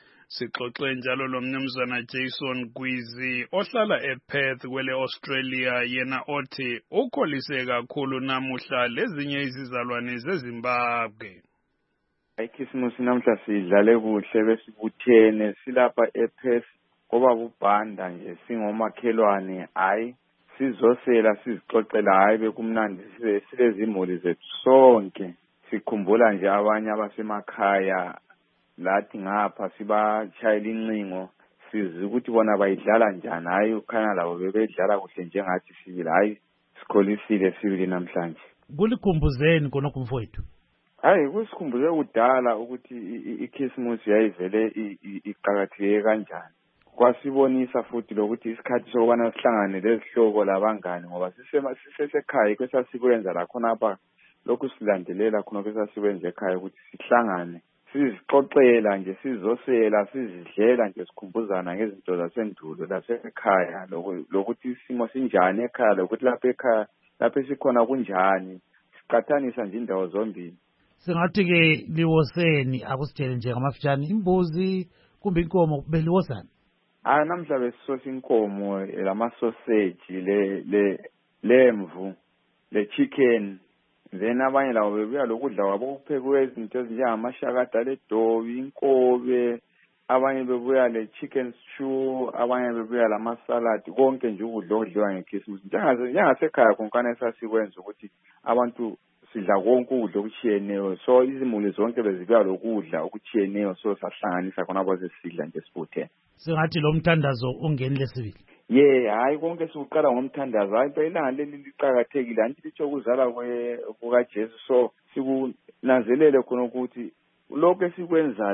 Sixoxe njalo lo mnumzana Jason Gwizi ohlala ePerth kwele Australia, yena othi ukholise kakhulu namuhla lezinye izizalwane zeZimbabwe. Ikhisimusi namhla sidlale kuhle besibuthene silapha ePerth ngoba bubhanda nje singomakhelwane, hayi sizosela sizixoxela, hayi bekumnandi silezimuli zethu sonke sikhumbula nje abanye abasemakhaya lathi ngapha sibachayela incingo sizi ukuthi bona bayidlala njani, hayi ukhanya labo bebedlala kuhle njengathi sibili, hayi sikholisile sibili namhlanje. Kulikhumbuzeni konke mfowethu? Hayi kusikhumbuze kudala ukuthi ikhisimusi yayivele iqhakatheke kanjani. Kwasibonisa futhi lokuthi isikhathi sokubana sihlangane lezihlobo labangani ngoba sisema sisesekhaya kwesasikwenza la khona apha lokhu silandelela khona kwesasikwenza ekhaya ukuthi sihlangane sizixoxela nje sizosela sizidlela nje sikhumbuzana ngezinto zasendulo lasekhaya lokuthi isimo sinjani ekhaya lokuthi lapha ekhaya lapha sikhona kunjani siqathanisa nje indawo zombili. Singathi-ke liwoseni akusitshele nje ngamafitshane imbuzi kumbe inkomo beliwosani? Ah namhla besisosa inkomo lama-sausage le le lemvu le chicken, then abanye labo bebuya lokudla kwabo kuphekwe izinto ezinjengamashakada ledobi, inkobe, abanye bebuya le chicken stew, abanye bebuya lama-salad, konke nje ukudla okudliwa ngekhisimusi. Njengasekhaya konkana esasikwenza ukuthi abantu sidla konke ukudla okutshiyeneyo, so izimuli zonke bezibuya lokudla okutshiyeneyo, so sahlanganisa khona baze sidla nje sibuthene. Singathi lo mthandazo ungenile sibili? Ye hayi konke sikuqala ngomthandazo, hayi phela ilanga leli liqhakathekile anti litho kuzala kukaJesu, so sikunanzelele khona ukuthi lokho esikwenzayo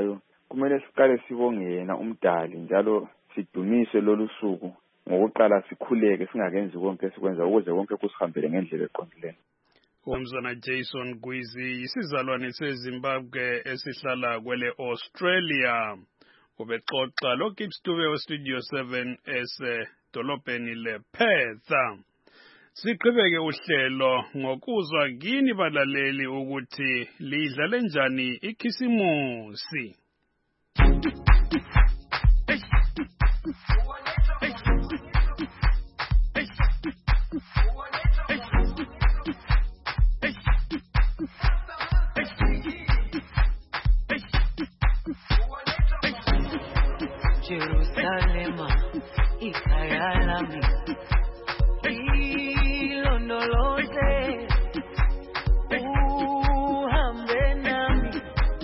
kumele siqale sibonge yena umdali njalo sidumise lolu suku ngokuqala sikhuleke singakenzi konke esikwenza ukuze konke kusihambele ngendlela eqondileyo. Umzana Jason Gwizi isizalwane seZimbabwe esihlala kwele Australia ubexoxa lo Gibbs Dube Studio seven ese dolobheni lePerth. Siqhubeke uhlelo ngokuzwa kini balaleli ukuthi lidlale njani ikhisimusi. Jerusalem, ikhaya lami, ilondoloze, uhambe nami,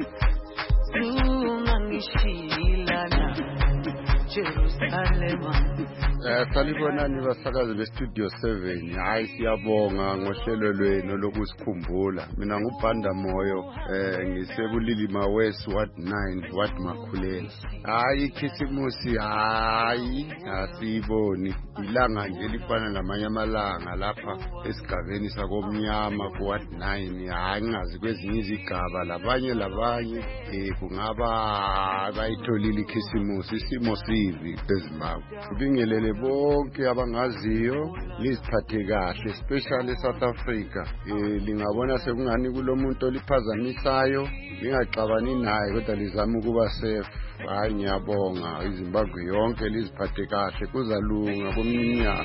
ungangishilana, Jerusalem. Eh salibonani basakazi bestudio seven. Hayi siyabonga ngohlelo lwenu lokusikhumbula. Mina ngubhanda moyo eh ngisebulilima West Ward nine Ward Makhulela. Hayi ikhisimusi hayi asiboni. Ilanga nje lifana namanye amalanga lapha esigabeni sakomnyama ku Ward nine. Hayi ngazi kwezinye izigaba labanye labanye eh kungaba abayitholile ikhisimusi isimo sivi eZimbabwe. Ubingelele bonke abangaziyo liziphathe kahle especially South Africa. Eh lingabona sekungani kulomuntu oliphazamisayo lingaxabani naye kodwa lizama ukuba safe. Hayi ngiyabonga iZimbabwe yonke liziphathe kahle kuzalunga komnyama.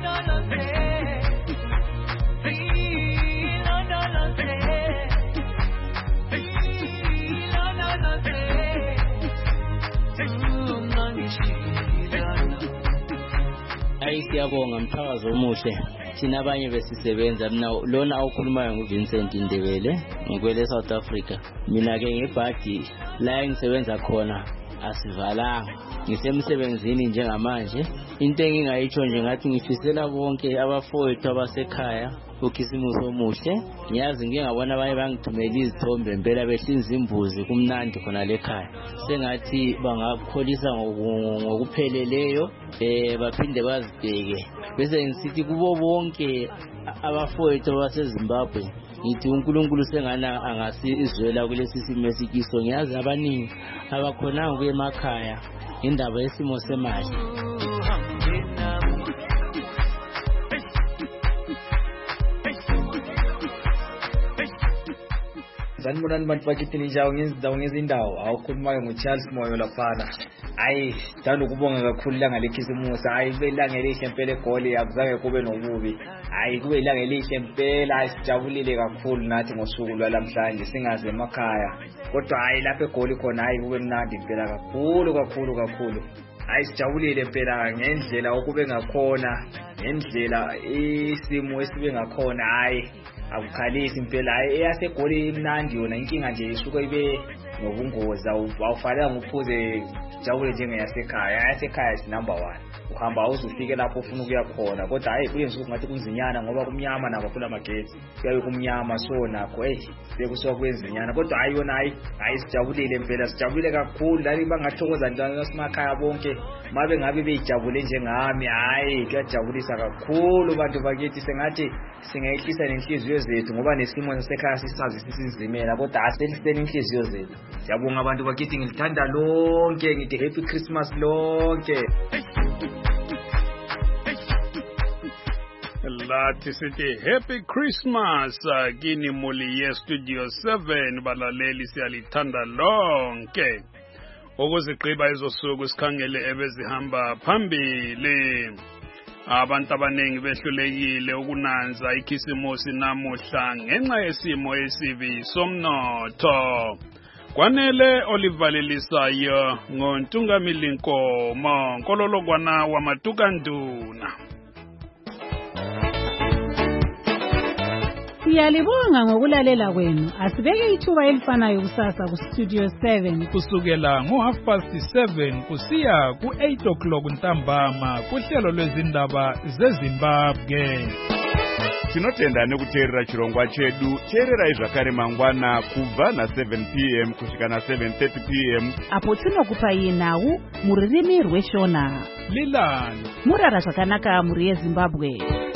Siyabonga mphakazo omuhle thina abanye besisebenza mina lona awukhulumayo nguVincent Ndebele ngikwele South Africa. Mina ke ngebhadi la engisebenza khona asivalanga ngisemsebenzini njengamanje. Into engingayitsho nje ngathi ngifisela bonke abafowethu abasekhaya ukhisimusi omuhle. Ngiyazi ngingabona abanye bangithumela izithombe impela behlinza imbuzi kumnandi khona lekhaya. Sengathi bangakholisa ngokupheleleyo eh baphinde bazibheke bese ngisithi kubo bonke abafowethu abaseZimbabwe ngithi uNkulunkulu sengana angasizwela kulesi simo esikiso. Ngiyazi abaningi abakhona kuye emakhaya indaba yesimo semali. Sanibonani bantu bakithi ninjawo ngezindawo ngezindawo awukhulumayo nguCharles Moyo laphana. Hayi thanda ukubonga kakhulu ilanga lekhisimusi. Hayi kube ilanga elihle impela eGoli akuzange kube nobubi. Hayi kube ilanga elihle impela sijabulile kakhulu nathi ngosuku lwalamhlanje singaze emakhaya. Kodwa hayi lapha eGoli khona hayi kube mnandi impela kakhulu kakhulu kakhulu. Hayi sijabulile impela ngendlela okube ngakhona ngendlela isimo esibe ngakhona. Hayi akukhalisi impela eyaseGoli imnandi yona inkinga nje isuka ibe nobungozi awufanele ngiphuze jabule njengeyasekhaya. Yasekhaya is number one. Uhamba uzufike lapho ufuna ukuya khona kodwa hayi kuyenza ukuthi ngathi kunzinyana ngoba kumnyama nako kula magetsi kuyabe kumnyama so nakho hey bekusuka kwenzinyana kodwa hayi yona hayi hayi sijabulile impela sijabulile kakhulu lali bangathokoza njalo nasemakhaya bonke mabe ngabe bejabule njengami. Hayi kuyajabulisa kakhulu bantu bakithi sengathi singayihlisa nenhliziyo zethu ngoba nesimo sasekhaya sisazi sisinzimela kodwa aseliseni inhliziyo zethu. Siyabonga abantu bakithi ngilithanda lonke ngithi happy Christmas lonke. Lathi sithi happy Christmas kini muli ye Studio seven balaleli siyalithanda lonke. Ukuzigqiba izosuku sikhangele ebezihamba phambili. Abantu abanengi behlulekile ukunanza ikhisimusi namuhla ngenxa yesimo esibi somnotho. Kwanele olivalelisayo ngontungamili Nkomo Nkololokwana wamatukanduna. Siyalibonga ngokulalela kwenu. Asibeke ithuba elifanayo kusasa ku Studio seven kusukela ngo half past seven kusiya ku eight o'clock ntambama kuhlelo lwezindaba zeZimbabwe. tinotenda nekuteerera chirongwa chedu. Teererai zvakare mangwana kubva na seven p m kusvika na seven thirty p m apo tinokupai nhau mururimi rweshona. Lilani murara zvakanaka muri yeZimbabwe.